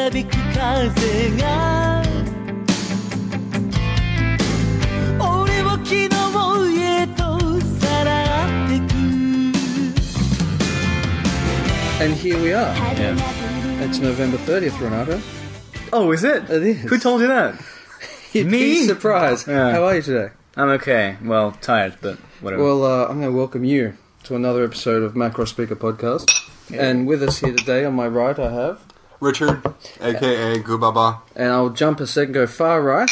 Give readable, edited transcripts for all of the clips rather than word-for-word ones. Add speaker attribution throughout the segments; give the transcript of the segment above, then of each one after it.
Speaker 1: なびく風が俺を昨日へとさらってく
Speaker 2: And here we are.
Speaker 3: Yeah.
Speaker 2: It's November 30th, Renato.
Speaker 3: Oh, is it?
Speaker 2: It is.
Speaker 3: Who told you that?
Speaker 2: Me? Surprise.
Speaker 3: Yeah.
Speaker 2: How are you today?
Speaker 3: I'm okay. Well, tired, but whatever.
Speaker 2: Well, I'm going to welcome you to another episode of Macro Speaker Podcast.
Speaker 3: Yeah.
Speaker 2: And with us here today, on my right, I have...
Speaker 4: Richard, a.k.a. Goobaba.
Speaker 2: And I'll jump a second, go far right.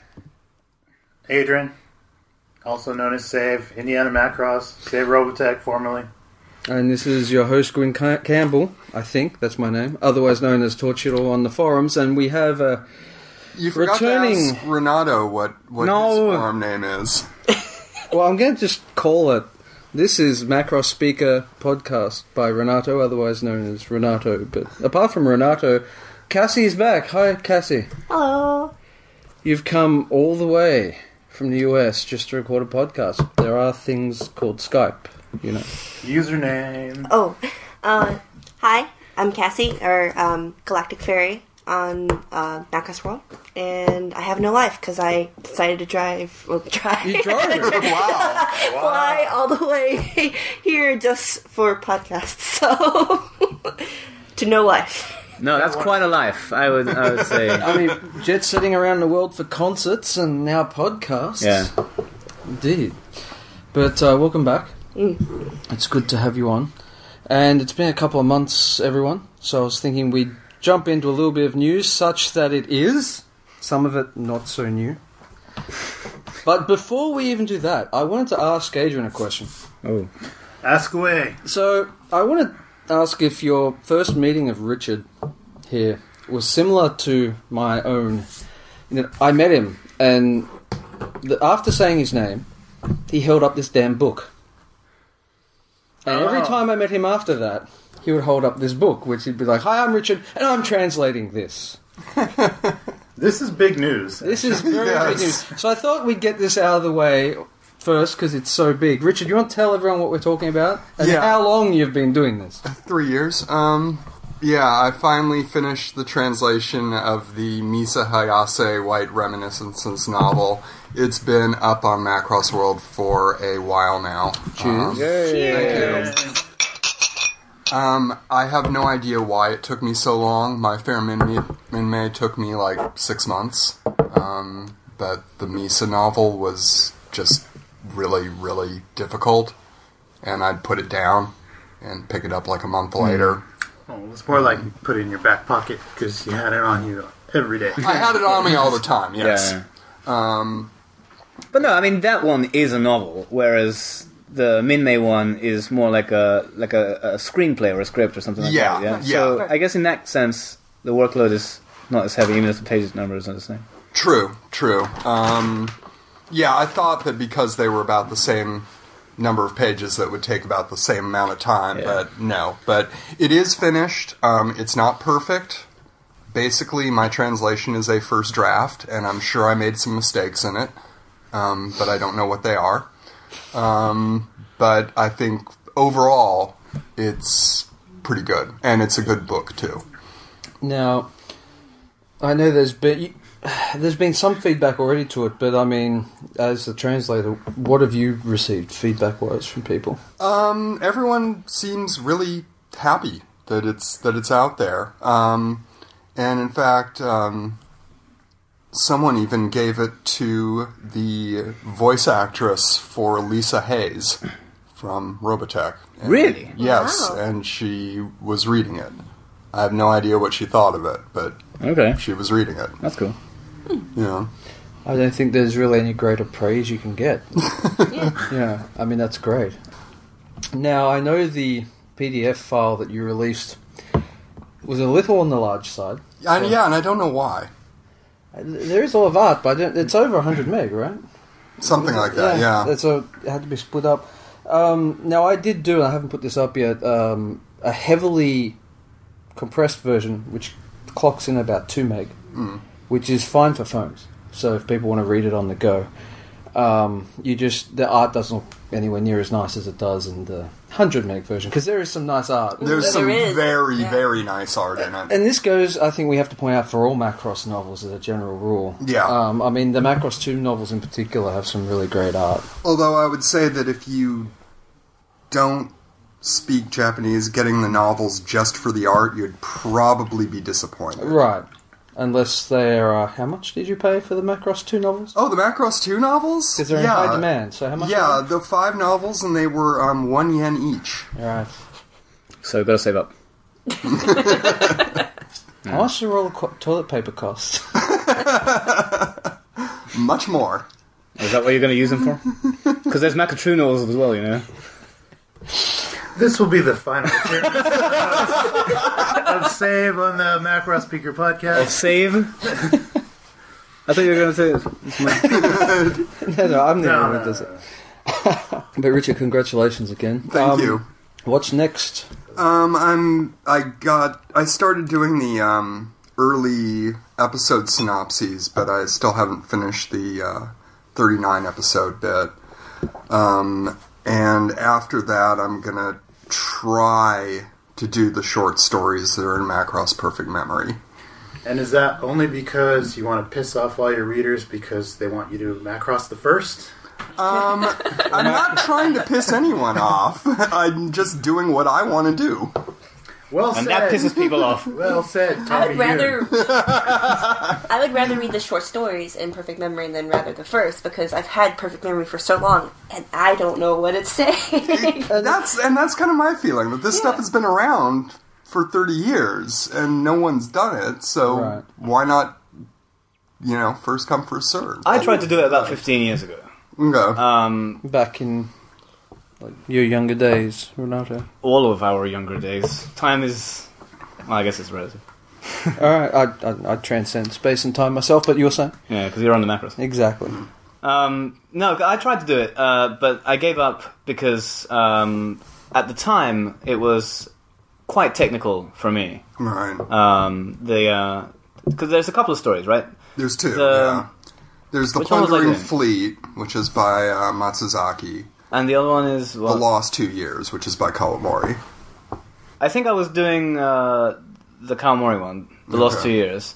Speaker 5: Adrian, also known as Save, Indiana Macross, Save Robotech formerly.
Speaker 2: And this is your host, Gwyn Campbell, I think, that's my name, otherwise known as Torchiro on the forums, and we have
Speaker 4: You forgot
Speaker 2: returning...
Speaker 4: to ask Renato what
Speaker 3: No.
Speaker 4: his forum name is.
Speaker 2: Well, I'm going to just call it... This is Macro Speaker Podcast by Renato, otherwise known as Renato. But apart from Renato, Cassie is back. Hi, Cassie.
Speaker 6: Hello.
Speaker 2: You've come all the way from the US just to record a podcast. There are things called Skype, you know.
Speaker 5: Username.
Speaker 6: Oh, hi. I'm Cassie, or Galactic Fairy on Macross World, and I have no life because I decided to drive.
Speaker 2: You drove?
Speaker 4: Wow.
Speaker 6: Fly all the way here just for podcasts. So to no life.
Speaker 3: no, that's quite a life, I would say.
Speaker 2: I mean, jet setting around the world for concerts and now podcasts.
Speaker 3: Yeah.
Speaker 2: Indeed. But welcome back. It's good to have you on. And it's been a couple of months, everyone. So I was thinking we'd jump into a little bit of news, such that it is, some of it not so new. But before we even do that, I wanted to ask Adrian a question.
Speaker 3: Oh.
Speaker 5: Ask away.
Speaker 2: So I want to ask if your first meeting of Richard here was similar to my own. You know, I met him, and after saying his name, he held up this damn book. And every time I met him after that, he would hold up this book, which he'd be like, "Hi, I'm Richard, and I'm translating this."
Speaker 5: This is big news.
Speaker 2: This is very
Speaker 4: Yes.
Speaker 2: big news. So I thought we'd get this out of the way first, because it's so big. Richard, you want to tell everyone what we're talking about? And
Speaker 4: Yeah.
Speaker 2: how long you've been doing this?
Speaker 4: 3 years. Yeah, I finally finished the translation of the Misa Hayase White Reminiscences novel. It's been up on Macross World for a while now.
Speaker 2: Cheers.
Speaker 4: Thank you. I have no idea why it took me so long. My Fair Minmay took me like 6 months. But the Misa novel was just really, really difficult. And I'd put it down and pick it up like a month later.
Speaker 5: Oh, it's more like you put it in your back pocket because you had it on you every day.
Speaker 4: I had it on me all the time, yes.
Speaker 3: Yeah. But no, I mean, that one is a novel, whereas the Minmay one is more like a screenplay or a script or something like
Speaker 4: Yeah,
Speaker 3: that.
Speaker 4: yeah.
Speaker 3: So I guess in that sense, the workload is not as heavy, even if the page numbers are the same.
Speaker 4: True. Yeah, I thought that because they were about the same number of pages that would take about the same amount of time,
Speaker 3: Yeah.
Speaker 4: but no. But it is finished. It's not perfect. Basically, my translation is a first draft, and I'm sure I made some mistakes in it, but I don't know what they are. But I think overall, it's pretty good, and it's a good book too.
Speaker 2: Now, I know there's been some feedback already to it, but I mean, as the translator, what have you received feedback-wise from people?
Speaker 4: Everyone seems really happy that it's out there, and in fact, someone even gave it to the voice actress for Lisa Hayes from Robotech. And
Speaker 3: Really?
Speaker 4: Yes,
Speaker 6: Wow.
Speaker 4: and she was reading it. I have no idea what she thought of it, but
Speaker 3: Okay,
Speaker 4: she was reading it.
Speaker 3: that's cool.
Speaker 4: Yeah.
Speaker 2: I don't think there's really any greater praise you can get. Yeah, I mean, that's great. Now, I know the PDF file that you released was a little on the large side.
Speaker 4: And I don't know why.
Speaker 2: There is a lot of art, but it's over 100 meg, right?
Speaker 4: Something like that, yeah.
Speaker 2: It had to be split up. Now, I did do, and I haven't put this up yet, a heavily compressed version, which clocks in about 2 meg, which is fine for phones. So if people want to read it on the go, the art doesn't look anywhere near as nice as it does in the 100 meg version, because there is some nice art.
Speaker 4: There's
Speaker 6: There
Speaker 4: some
Speaker 6: is,
Speaker 4: very,
Speaker 6: yeah.
Speaker 4: very nice art in it.
Speaker 2: And this goes, I think we have to point out, for all Macross novels as a general rule.
Speaker 4: Yeah.
Speaker 2: I mean, the Macross 2 novels in particular have some really great art.
Speaker 4: Although I would say that if you don't speak Japanese, getting the novels just for the art, you'd probably be disappointed.
Speaker 2: Right. Unless they're... how much did you pay for the Macross 2 novels?
Speaker 4: Oh, the Macross 2 novels?
Speaker 2: Because they're in high demand, so how much
Speaker 4: Yeah,
Speaker 2: are
Speaker 4: the 5 novels, and they were 1 yen each.
Speaker 2: they? Alright.
Speaker 3: So gotta save up.
Speaker 2: How much does a roll of toilet paper cost?
Speaker 4: Much more.
Speaker 3: Is that what you're gonna use them for? Because there's Macatrunos as well, you know.
Speaker 5: This will be the final appearance of Save on the Macross Speaker
Speaker 3: Oh,
Speaker 5: podcast.
Speaker 3: save. I thought you were gonna say this.
Speaker 2: no, I'm the
Speaker 5: No,
Speaker 2: one
Speaker 5: no,
Speaker 2: who does
Speaker 5: no.
Speaker 2: it. But Richard, congratulations again.
Speaker 4: Thank you.
Speaker 2: What's next?
Speaker 4: I started doing the early episode synopses, but I still haven't finished the 39 episode bit. And after that, I'm gonna try to do the short stories that are in Macross Perfect Memory.
Speaker 5: And is that only because you want to piss off all your readers because they want you to Macross the first?
Speaker 4: I'm not trying to piss anyone off. I'm just doing what I want to do.
Speaker 5: Well
Speaker 3: And
Speaker 5: said.
Speaker 3: that pisses people off.
Speaker 5: Well said,
Speaker 6: I
Speaker 5: Tommy.
Speaker 6: would rather I would rather read the short stories in Perfect Memory than rather the first, because I've had Perfect Memory for so long and I don't know what it's saying.
Speaker 4: That's kind of my feeling, that this stuff has been around for 30 years and no one's done it, so
Speaker 2: Right.
Speaker 4: why not, first come, first serve?
Speaker 3: I tried to do it about 15 years ago.
Speaker 4: Okay.
Speaker 2: Back in your younger days, Renato.
Speaker 3: All of our younger days. Time is... Well, I guess it's relative.
Speaker 2: Alright, I transcend space and time myself, but you're saying?
Speaker 3: Yeah, because you're on the Macross.
Speaker 2: Exactly.
Speaker 3: No, I tried to do it, but I gave up because at the time it was quite technical for me.
Speaker 4: Right.
Speaker 3: Because there's a couple of stories, right?
Speaker 4: There's two,
Speaker 3: the-
Speaker 4: There's The
Speaker 3: Which one was I
Speaker 4: Plundering
Speaker 3: doing?
Speaker 4: Fleet, which is by Matsuzaki.
Speaker 3: And the other one is...
Speaker 4: The
Speaker 3: Well,
Speaker 4: Lost 2 Years, which is by Kawamori.
Speaker 3: I think I was doing the Kawamori one, The Lost
Speaker 4: Okay.
Speaker 3: 2 Years.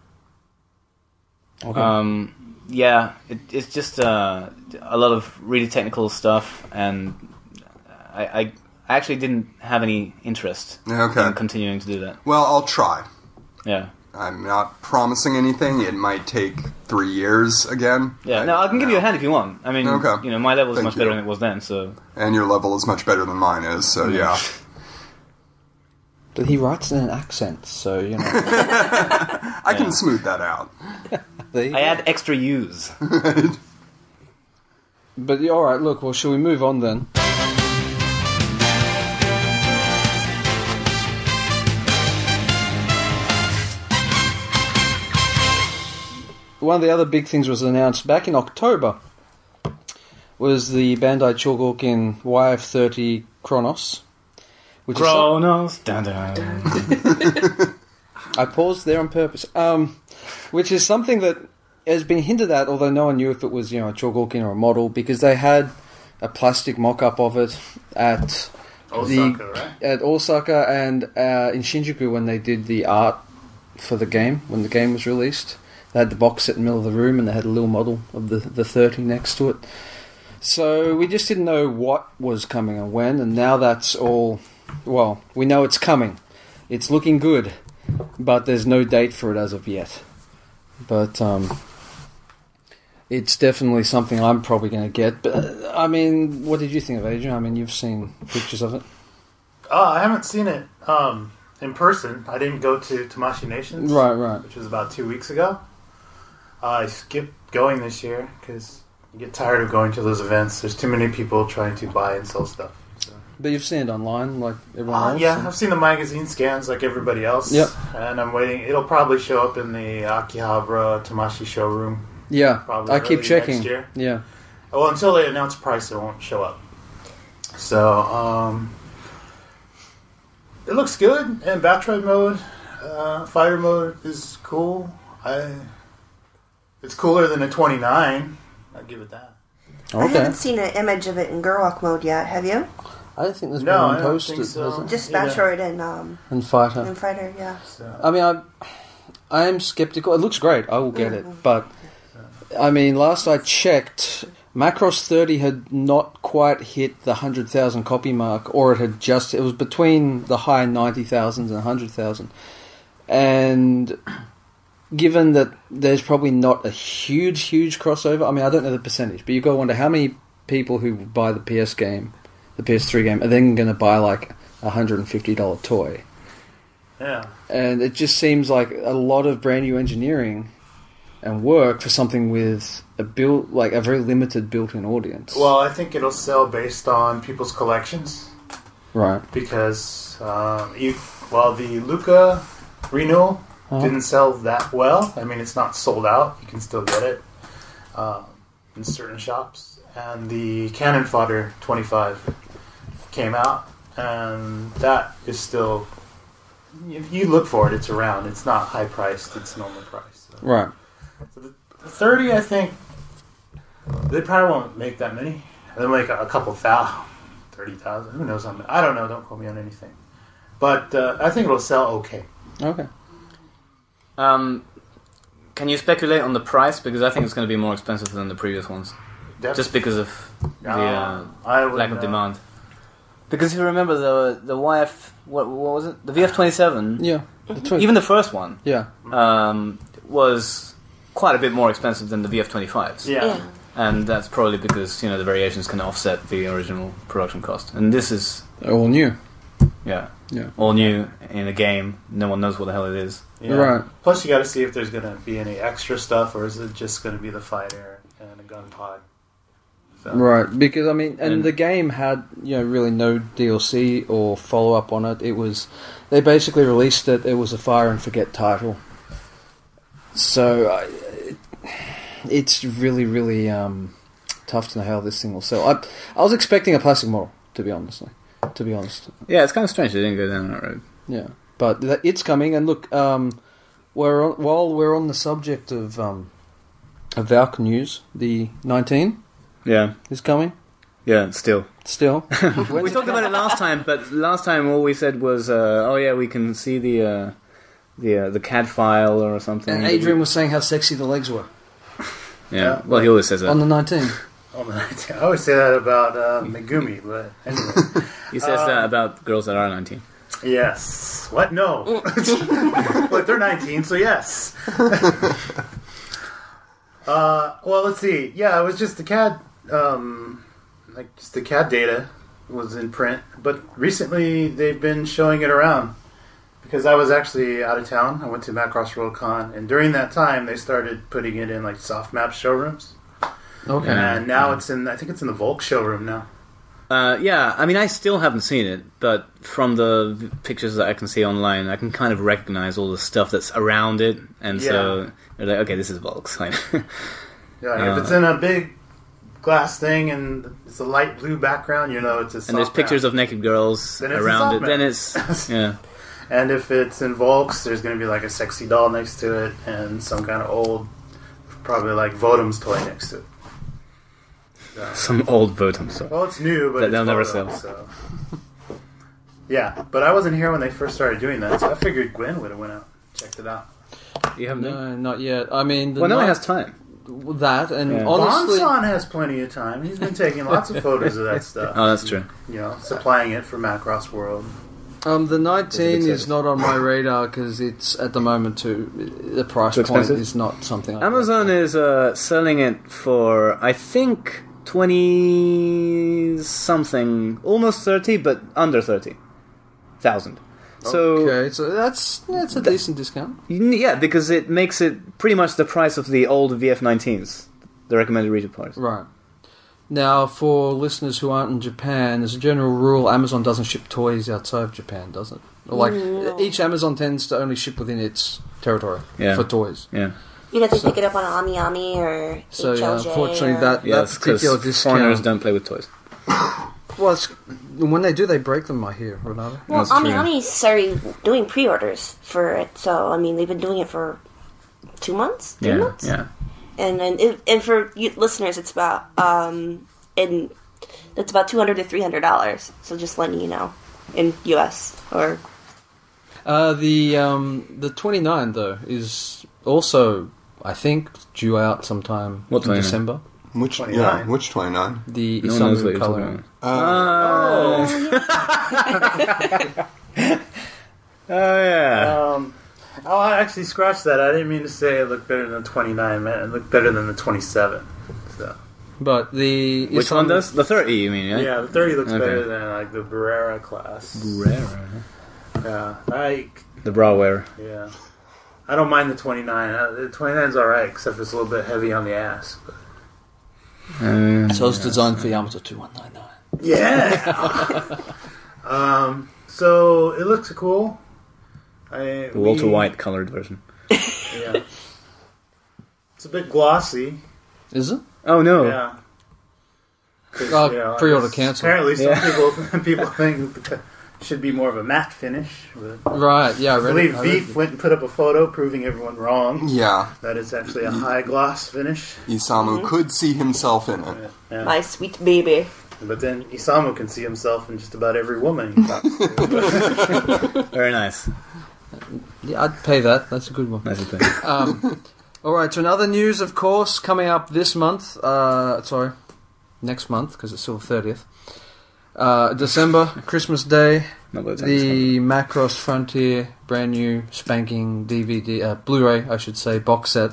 Speaker 2: Okay.
Speaker 3: Yeah, it's just a lot of really technical stuff, and I actually didn't have any interest
Speaker 4: Okay.
Speaker 3: in continuing to do that.
Speaker 4: Well, I'll try.
Speaker 3: Yeah.
Speaker 4: I'm not promising anything. It might take 3 years again.
Speaker 3: Yeah, no, I can give you a hand if you want. I mean,
Speaker 4: Okay.
Speaker 3: my level is
Speaker 4: Thank
Speaker 3: much better
Speaker 4: you.
Speaker 3: than it was then, so...
Speaker 4: And your level is much better than mine is, so yeah.
Speaker 2: But he writes in an accent, so,
Speaker 4: I can smooth that out.
Speaker 2: There you
Speaker 3: I
Speaker 2: go.
Speaker 3: add extra U's.
Speaker 2: But, alright, look, well, shall we move on then? One of the other big things was announced back in October was the Bandai Chogokin YF30 Chronos. Which is
Speaker 3: Chronos. Dun, dun.
Speaker 2: I paused there on purpose. Which is something that has been hinted at, although no one knew if it was, a Chogokin or a model, because they had a plastic mock-up of it at
Speaker 5: Osaka, right?
Speaker 2: at Osaka and in Shinjuku when they did the art for the game, when the game was released. They had the box set in the middle of the room and they had a little model of the 30 next to it. So we just didn't know what was coming and when, and now that's all... Well, we know it's coming. It's looking good, but there's no date for it as of yet. But it's definitely something I'm probably going to get. But I mean, what did you think of Adrian? I mean, you've seen pictures of it.
Speaker 5: I haven't seen it in person. I didn't go to Tamashii Nations.
Speaker 2: Right.
Speaker 5: Which was about 2 weeks ago. I skipped going this year because you get tired of going to those events. There's too many people trying to buy and sell stuff. So.
Speaker 2: But you've seen it online like everyone else?
Speaker 5: Yeah, I've seen the magazine scans like everybody else.
Speaker 2: Yep.
Speaker 5: And I'm waiting. It'll probably show up in the Akihabara Tamashii showroom.
Speaker 2: Yeah,
Speaker 5: Probably
Speaker 2: I keep
Speaker 5: early
Speaker 2: checking.
Speaker 5: next year.
Speaker 2: Yeah.
Speaker 5: Well, until they announce price, it won't show up. So, it looks good. And Batroid mode, fighter mode is cool. It's cooler than a 29. I'll give it that.
Speaker 6: I
Speaker 2: Okay.
Speaker 6: haven't seen an image of it in Gerwalk mode yet. Have you?
Speaker 2: I don't think there's
Speaker 5: No,
Speaker 2: been
Speaker 5: I
Speaker 2: one
Speaker 5: don't
Speaker 2: posted,
Speaker 5: think so.
Speaker 2: has it?
Speaker 6: Just
Speaker 5: Yeah.
Speaker 6: Metroid and
Speaker 2: And
Speaker 6: Fighter, yeah.
Speaker 5: So,
Speaker 2: I mean, I am skeptical. It looks great. I will get it. But, I mean, last I checked, Macross 30 had not quite hit the 100,000 copy mark, or it was between the high 90,000s and 100,000. And given that there's probably not a huge crossover, I mean, I don't know the percentage, but you've got to wonder how many people who buy the PS3 game, are then going to buy like a $150 toy.
Speaker 5: yeah.
Speaker 2: And it just seems like a lot of brand new engineering and work for something with a very limited built-in audience.
Speaker 5: Well, I think it'll sell based on people's collections
Speaker 2: right.
Speaker 5: because the Luca renewal didn't sell that well. I mean, it's not sold out. You can still get it in certain shops. And the Cannon Fodder 25 came out, and that is still. If you look for it, it's around. It's not high priced. It's normal price. So.
Speaker 2: Right.
Speaker 5: So the 30, I think, they probably won't make that many. They'll make a couple thousand, 30,000. Who knows? I don't know. Don't quote me on anything. But I think it'll sell okay.
Speaker 2: Okay.
Speaker 3: Can you speculate on the price? Because I think it's going to be more expensive than the previous ones. Just because of the lack of demand. Because if you remember the YF, what was it? The VF-27.
Speaker 2: Yeah.
Speaker 3: Even the first one.
Speaker 2: Yeah.
Speaker 3: Was quite a bit more expensive than the VF-25s.
Speaker 5: Yeah.
Speaker 3: And that's probably because the variations can offset the original production cost. And this is
Speaker 2: All new.
Speaker 3: yeah
Speaker 2: Yeah.
Speaker 3: all new in a game. No one knows what the hell it is.
Speaker 5: Yeah.
Speaker 2: Right.
Speaker 5: Plus, you got to see if there's going to be any extra stuff, or is it just going to be the fighter and a gun pod? So.
Speaker 2: Right, because I mean, and
Speaker 3: And-
Speaker 2: the game had really no DLC or follow up on it. They basically released it. It was a fire and forget title. So it's really, really tough to know how this thing will sell. I was expecting a plastic model, to be honest.
Speaker 3: Yeah, it's kind of strange they didn't go down that road.
Speaker 2: Yeah, but it's coming. And look, while we're on the subject of Valk news, the 19
Speaker 3: Yeah,
Speaker 2: is coming.
Speaker 3: yeah, still.
Speaker 2: Still,
Speaker 3: We talked about it last time, but last time all we said was, "Oh yeah, we can see the CAD file or something."
Speaker 2: And Adrian was saying how sexy the legs were
Speaker 3: Yeah, well, he always says that.
Speaker 2: on the 19.
Speaker 5: I always say that about Megumi, but anyway.
Speaker 3: He says that about girls that are 19.
Speaker 5: Yes. What? No. But they're 19, so yes. Well, let's see. Yeah, it was just the CAD, just the CAD data was in print. But recently, they've been showing it around because I was actually out of town. I went to Macross World Con, and during that time, they started putting it in like soft map showrooms.
Speaker 2: Okay.
Speaker 5: And now it's in. I think it's in the Volk showroom now.
Speaker 3: Yeah, I mean, I still haven't seen it, but from the pictures that I can see online, I can kind of recognize all the stuff that's around it, and so they're like, okay, this is Volks.
Speaker 5: Yeah, if it's in a big glass thing and it's a light blue background, it's a soft
Speaker 3: And there's pictures
Speaker 5: map.
Speaker 3: of naked girls
Speaker 5: Then it's a
Speaker 3: around
Speaker 5: soft
Speaker 3: it.
Speaker 5: map.
Speaker 3: Then it's yeah.
Speaker 5: And if it's in Volks, there's going to be like a sexy doll next to it and some kind of old, probably like Votum's toy next to it. So.
Speaker 3: Some old Votum stuff.
Speaker 5: Well, it's new, but
Speaker 3: That
Speaker 5: it's
Speaker 3: they'll never
Speaker 5: Votum,
Speaker 3: sell.
Speaker 5: So. Yeah, but I wasn't here when they first started doing that, so I figured Gwen would have went out, checked it out.
Speaker 3: You haven't been?
Speaker 2: No, not yet. I mean,
Speaker 3: Well, no one has time.
Speaker 2: that, and
Speaker 3: Yeah.
Speaker 2: honestly,
Speaker 5: Bonson has plenty of time. He's been taking lots of photos of that stuff.
Speaker 3: Oh, that's true.
Speaker 5: Supplying it for Macross World.
Speaker 2: the 19
Speaker 3: It's a bit
Speaker 2: is not on my radar because it's at the moment the price
Speaker 3: Too
Speaker 2: point
Speaker 3: expensive?
Speaker 2: is not something.
Speaker 3: Amazon is selling it for, I think, 20 something, almost 30, but under 30,000. So
Speaker 2: Okay, so that's a decent discount.
Speaker 3: yeah, because it makes it pretty much the price of the old VF-19s, the recommended retail price.
Speaker 2: Right. Now, for listeners who aren't in Japan, as a general rule, Amazon doesn't ship toys outside of Japan, does it? Like, each Amazon tends to only ship within its territory
Speaker 3: Yeah.
Speaker 2: for toys.
Speaker 3: Yeah,
Speaker 6: You'd have to pick it up on Ami Ami or
Speaker 2: So,
Speaker 6: HLJ.
Speaker 2: unfortunately,
Speaker 6: or...
Speaker 2: that
Speaker 3: yes,
Speaker 2: particular
Speaker 3: because foreigners
Speaker 2: discount...
Speaker 3: don't play with toys.
Speaker 2: Well, when they do, they break them, I hear, Renato.
Speaker 6: Well,
Speaker 3: That's
Speaker 6: Ami
Speaker 3: true.
Speaker 6: Ami started doing pre-orders for it, so, I mean, they've been doing it for 2 months? 3
Speaker 3: Yeah,
Speaker 6: months?
Speaker 3: yeah.
Speaker 6: And for you listeners, it's about it's about $200 to $300. So just letting you know, in US or
Speaker 2: the 29 though is also, I think, due out sometime in December.
Speaker 4: Which 29? Which 29?
Speaker 2: The
Speaker 3: No one knows what
Speaker 2: Isamu
Speaker 3: you're
Speaker 2: color.
Speaker 3: Oh yeah.
Speaker 5: I actually scratched that. I didn't mean to say it looked better than the 29, man. It looked better than the 27. So.
Speaker 2: But the
Speaker 3: Which one does? The 30, you mean? Right?
Speaker 5: Yeah, the 30 looks
Speaker 3: Okay.
Speaker 5: better than like the Barrera class.
Speaker 3: Barrera.
Speaker 5: Yeah,
Speaker 3: The bra wearer.
Speaker 5: yeah. I don't mind the 29. The 29's alright, except it's a little bit heavy on the ass. But.
Speaker 2: So it's designed for Yamato 2199.
Speaker 5: Yeah. So it looks cool.
Speaker 3: The Walter White colored version.
Speaker 5: Yeah. It's a bit glossy.
Speaker 2: Is it?
Speaker 3: Oh no.
Speaker 5: Yeah.
Speaker 2: Pre-order cancelled.
Speaker 5: Apparently, some people think it should be more of a matte finish. But
Speaker 2: Right, yeah, I
Speaker 5: I
Speaker 2: read
Speaker 5: believe
Speaker 2: it.
Speaker 5: Veef went and put up a photo proving everyone wrong.
Speaker 4: Yeah.
Speaker 5: That it's actually a high gloss finish.
Speaker 4: Isamu could see himself in it.
Speaker 5: Yeah.
Speaker 6: my sweet baby.
Speaker 5: But then Isamu can see himself in just about every woman he talks to.
Speaker 3: Very nice.
Speaker 2: Yeah, I'd pay that. That's a good one.
Speaker 3: Nice thing.
Speaker 2: Alright, so another news, of course, coming up this month. Next month, because it's still the 30th. December, Christmas Day. The Macross Frontier brand new spanking DVD, Blu-ray, I should say, box set.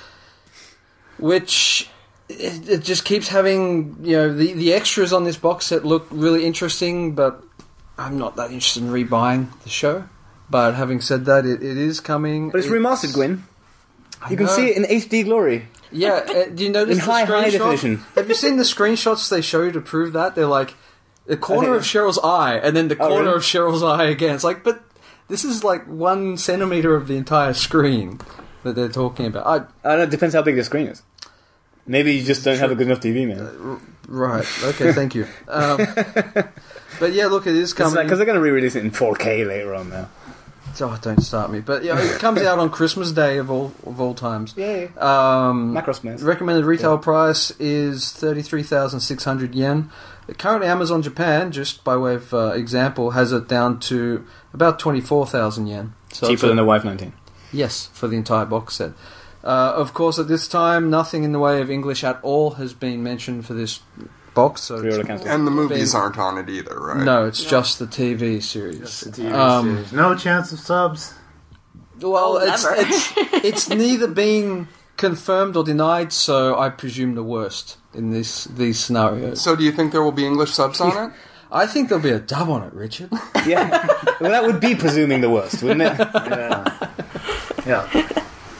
Speaker 2: Which it just keeps having, the extras on this box set look really interesting, but I'm not that interested in rebuying the show. But having said that, it is coming.
Speaker 3: But it's remastered, Gwyn. You can
Speaker 2: know.
Speaker 3: see it in HD glory.
Speaker 2: Yeah, do you notice
Speaker 3: In
Speaker 2: the
Speaker 3: high
Speaker 2: screenshot?
Speaker 3: definition.
Speaker 2: Have you seen the screenshots they show you to prove that? They're like the corner of Cheryl's eye, and then the corner
Speaker 3: really?
Speaker 2: of Cheryl's eye again. It's like, but this is like 1 centimeter of the entire screen that they're talking about.
Speaker 3: I don't know, it depends how big the screen is. Maybe you just don't have a good enough TV, man.
Speaker 2: Right. Okay. Thank you. But yeah, look, it is coming.
Speaker 3: Because they're going to re-release it in 4K later on now.
Speaker 2: Oh, don't start me. But yeah, it comes out on Christmas Day of all times.
Speaker 3: Yay.
Speaker 2: Macross
Speaker 3: Mess.
Speaker 2: Recommended retail price is 33,600 yen. Currently, Amazon Japan, just by way of example, has it down to about 24,000 yen. So
Speaker 3: Cheaper than the Wife 19.
Speaker 2: Yes, for the entire box set. Of course, at this time, nothing in the way of English at all has been mentioned for this box. So
Speaker 4: and the movies aren't on it either, right?
Speaker 2: No, it's just the TV series.
Speaker 5: Just the TV series. No chance of subs.
Speaker 2: Well,
Speaker 6: never.
Speaker 2: it's neither being confirmed or denied, so I presume the worst in these scenarios.
Speaker 4: So do you think there will be English subs on it?
Speaker 2: I think there'll be a dub on it, Richard.
Speaker 3: Yeah. Well, that would be presuming the worst, wouldn't it?
Speaker 5: Yeah. Yeah.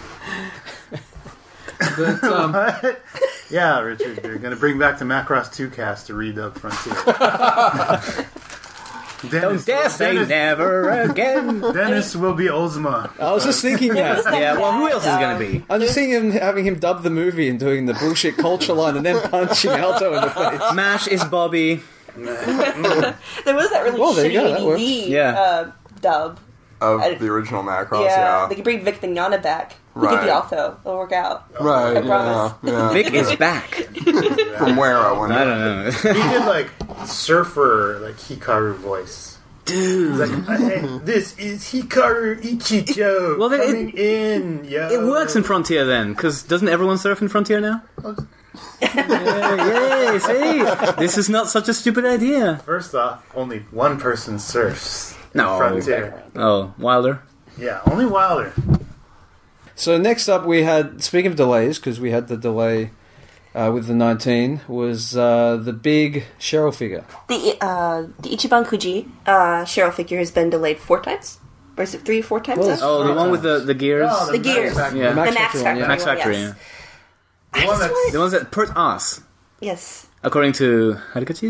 Speaker 2: But,
Speaker 5: Yeah, Richard, you're going to bring back the Macross 2 cast to redub Frontier.
Speaker 3: Don't dare say never again.
Speaker 5: Dennis will be Ozma.
Speaker 2: I was just thinking that.
Speaker 3: Yeah, well, who else is going to be?
Speaker 2: I'm just thinking having him dub the movie and doing the bullshit culture line and then punching Alto in the face.
Speaker 3: Mash is Bobby.
Speaker 6: There was that really
Speaker 2: Well, there you go, that works.
Speaker 6: shitty DVD
Speaker 3: Yeah.
Speaker 6: dub.
Speaker 4: Of the original Macross,
Speaker 6: Yeah,
Speaker 4: yeah.
Speaker 6: they could bring Vic Mignogna back. He
Speaker 4: Right.
Speaker 6: could be Alto. It'll work out.
Speaker 4: Right,
Speaker 6: I promise.
Speaker 4: yeah.
Speaker 3: Vic is back.
Speaker 4: From where, I wonder?
Speaker 3: I don't know.
Speaker 5: He did like surfer, like Hikaru voice.
Speaker 3: Dude.
Speaker 5: He's like, hey, this is Hikaru Ichijo
Speaker 3: Well, then
Speaker 5: coming in. Yo.
Speaker 3: It works in Frontier then, because doesn't everyone surf in Frontier now? Yay, see? This is not such a stupid idea.
Speaker 5: First off, only one person surfs. in
Speaker 3: No.
Speaker 5: Frontier.
Speaker 3: Oh, Wilder.
Speaker 5: Yeah, only Wilder.
Speaker 2: So next up we had, speaking of delays, because we had the delay with the 19, was the big Cheryl figure.
Speaker 6: The Ichiban Kuji Cheryl figure has been delayed 4 times. Or is it 3 or 4 times? now?
Speaker 3: Oh, the one with the gears?
Speaker 5: Oh,
Speaker 6: The gears.
Speaker 5: Max Factor.
Speaker 3: Yeah.
Speaker 6: The
Speaker 2: Max
Speaker 6: Max
Speaker 2: Factory one,
Speaker 6: Factory.
Speaker 2: yeah.
Speaker 3: Max
Speaker 6: one,
Speaker 3: Factory,
Speaker 6: yes.
Speaker 3: yeah.
Speaker 5: The one that's
Speaker 3: The ones that put us,
Speaker 6: Yes.
Speaker 3: according to Harikachi.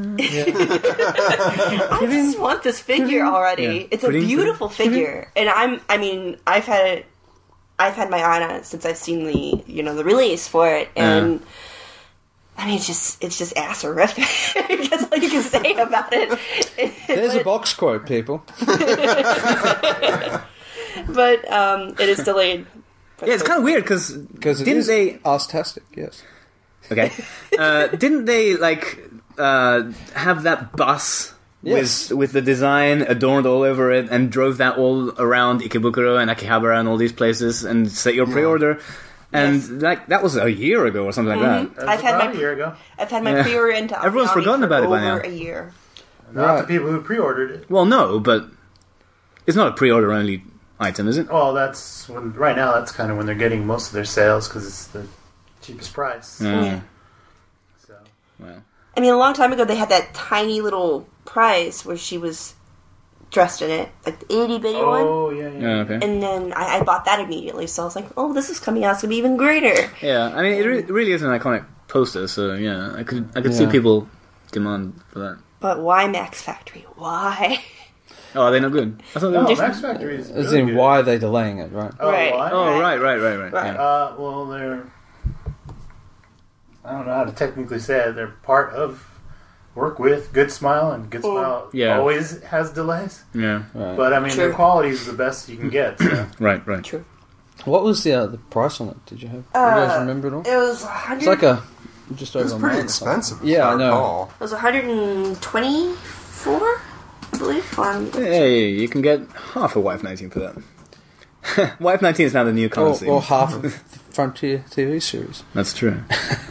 Speaker 6: I just want this figure already.
Speaker 3: Yeah.
Speaker 6: It's a beautiful figure, and I've had my eye on it since I've seen the release for it, and I mean it's just ass-horrific. That's all you can say about it.
Speaker 2: There's a box quote, people.
Speaker 6: But it is delayed
Speaker 3: Yeah, it's kind of weird because didn't they?
Speaker 2: Arstastic, yes.
Speaker 3: Okay, didn't they have that bus?
Speaker 2: Yes.
Speaker 3: With the design adorned all over it, and drove that all around Ikebukuro and Akihabara and all these places, and set your pre-order. And that was a year ago or something like that.
Speaker 6: I've had
Speaker 5: about a year ago.
Speaker 6: I've had my pre-order into
Speaker 3: Everyone's
Speaker 6: Aviani
Speaker 3: forgotten
Speaker 6: for
Speaker 3: about it by
Speaker 6: over
Speaker 3: now.
Speaker 6: a year.
Speaker 5: Not the people who pre-ordered it.
Speaker 3: Well, no, but it's not a pre-order only item, is it?
Speaker 5: Well, that's when right now. That's kind of when they're getting most of their sales because it's the cheapest price.
Speaker 6: Yeah.
Speaker 5: So
Speaker 3: Well,
Speaker 6: I mean, a long time ago they had that tiny little prize where she was dressed in it, like the 80-bitty one.
Speaker 5: oh yeah.
Speaker 3: okay.
Speaker 6: And then I bought that immediately, so I was like, oh, this is coming out, it's going to be even greater.
Speaker 3: Yeah, I mean, it really is an iconic poster, so yeah, I could see people demand for that.
Speaker 6: But why Max Factory? Why?
Speaker 3: Oh, are they not good? I thought they
Speaker 5: No,
Speaker 3: were
Speaker 5: Max Factory is
Speaker 2: As
Speaker 5: really
Speaker 2: in,
Speaker 5: good.
Speaker 2: why are they delaying it, right?
Speaker 5: Oh,
Speaker 6: Right.
Speaker 5: why?
Speaker 3: Oh, right.
Speaker 6: Right.
Speaker 3: Yeah.
Speaker 5: Well, they're. I don't know how to technically say it. They're part of work with Good Smile, and Good Smile
Speaker 3: Yeah.
Speaker 5: always has delays.
Speaker 3: Yeah.
Speaker 2: Right.
Speaker 5: But I mean,
Speaker 6: True.
Speaker 5: their quality is the best you can get. So.
Speaker 3: Right.
Speaker 6: True.
Speaker 2: What was the price on it? Did you have? You guys remember it all?
Speaker 6: It was 100.
Speaker 2: It's like just
Speaker 4: It
Speaker 2: over
Speaker 4: was
Speaker 2: a
Speaker 4: pretty
Speaker 2: month or something.
Speaker 4: expensive.
Speaker 2: Yeah,
Speaker 4: if
Speaker 2: I know.
Speaker 4: recall.
Speaker 6: It was 124, I believe.
Speaker 3: Hey, you can get half a Wife 19 for that. Wife 19 is now the new currency.
Speaker 2: Or half of the Frontier TV series.
Speaker 3: That's true.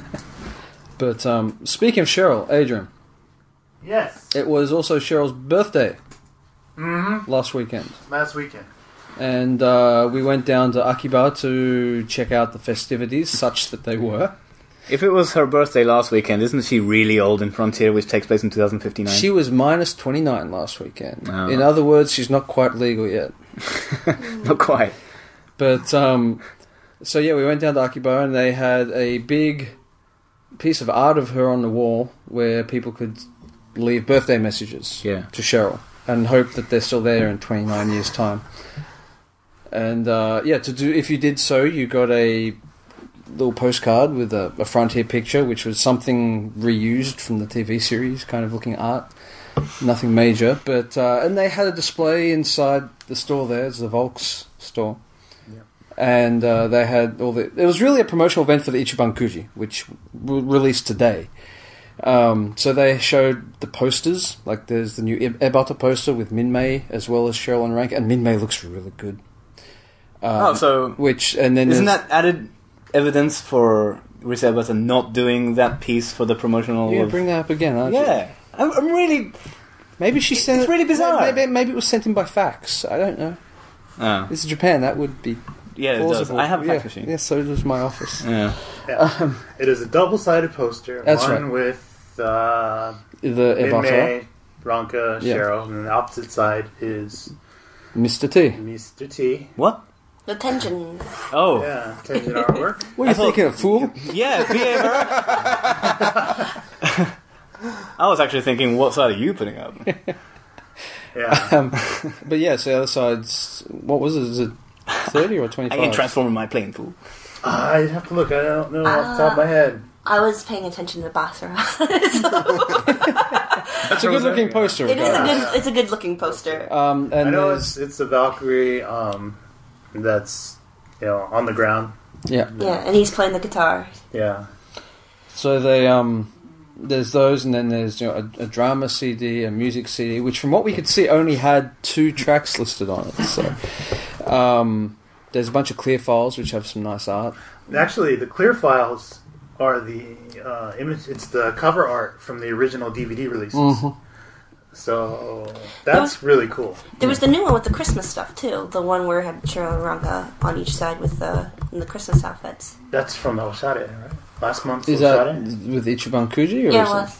Speaker 2: But speaking of Cheryl, Adrian,
Speaker 5: Yes,
Speaker 2: it was also Cheryl's birthday last weekend.
Speaker 5: last weekend.
Speaker 2: And we went down to Akiba to check out the festivities, such that they were.
Speaker 3: If it was her birthday last weekend, isn't she really old in Frontier, which takes place in 2059?
Speaker 2: She was minus 29 last weekend.
Speaker 3: Oh.
Speaker 2: In other words, she's not quite legal yet.
Speaker 3: Not quite.
Speaker 2: But, so yeah, we went down to Akiba and they had a big piece of art of her on the wall where people could leave birthday messages
Speaker 3: Yeah.
Speaker 2: to Cheryl and hope that they're still there in 29 years' time. And, if you did so, you got a little postcard with a Frontier picture, which was something reused from the TV series, kind of looking art. Nothing major, but and they had a display inside the store there. It's the Volks store, and they had all the. It was really a promotional event for the Ichiban Kuji, which released today. So they showed the posters, like there's the new Ebata poster with Minmay as well as Cheryl and Rank, and Minmay looks really good.
Speaker 3: So
Speaker 2: And then
Speaker 3: isn't
Speaker 2: there's-
Speaker 3: that added evidence for Risa Ebata not doing that piece for the promotional?
Speaker 2: You bring that up again, aren't you?
Speaker 3: Yeah, I'm really.
Speaker 2: Maybe she sent
Speaker 3: It's really bizarre.
Speaker 2: Maybe it was sent in by fax. I don't know.
Speaker 3: Oh.
Speaker 2: This is Japan. That would be
Speaker 3: Yeah, it does.
Speaker 2: plausible.
Speaker 3: I have a fax machine.
Speaker 2: Yeah, so does my office.
Speaker 3: Yeah.
Speaker 5: Yeah. It is a double-sided poster.
Speaker 2: That's
Speaker 5: one
Speaker 2: right.
Speaker 5: with
Speaker 2: The Ebata,
Speaker 5: Minmay, Ranka,
Speaker 2: Yeah.
Speaker 5: Cheryl, and the opposite side is
Speaker 2: Mr. T.
Speaker 5: Mr. T.
Speaker 3: What?
Speaker 6: The tension.
Speaker 3: Oh.
Speaker 5: Yeah, Tenjin artwork.
Speaker 2: What are you thinking of, fool?
Speaker 3: Yeah, behavior. I was actually thinking, what side are you putting up?
Speaker 5: Yeah.
Speaker 2: But yeah, so the other side's... What was it? Is it 30 or 25?
Speaker 3: I can transform in my plane, fool.
Speaker 5: I'd have to look. I don't know off the top of my head.
Speaker 6: I was paying attention to Basara.
Speaker 2: It's a good-looking poster.
Speaker 6: It's a good looking poster.
Speaker 2: And
Speaker 5: I know
Speaker 2: there's-
Speaker 5: it's a Valkyrie that's on the ground.
Speaker 2: Yeah.
Speaker 6: Yeah, and he's playing the guitar.
Speaker 5: Yeah.
Speaker 2: So they there's those, and then there's a drama CD, a music CD, which from what we could see only had 2 tracks listed on it. So there's a bunch of clear files which have some nice art.
Speaker 5: Actually, the clear files are the image. It's the cover art from the original DVD releases.
Speaker 2: Mm-hmm.
Speaker 5: So that's really cool.
Speaker 6: There was the new one with the Christmas stuff too. The one where it had Cheryl and Ranka on each side with in the Christmas outfits.
Speaker 5: That's from Oshade, right? Last month's
Speaker 2: Is that
Speaker 5: Oshade.
Speaker 2: with Ichiban Kuji? Or
Speaker 6: Yeah, it
Speaker 2: is
Speaker 6: was.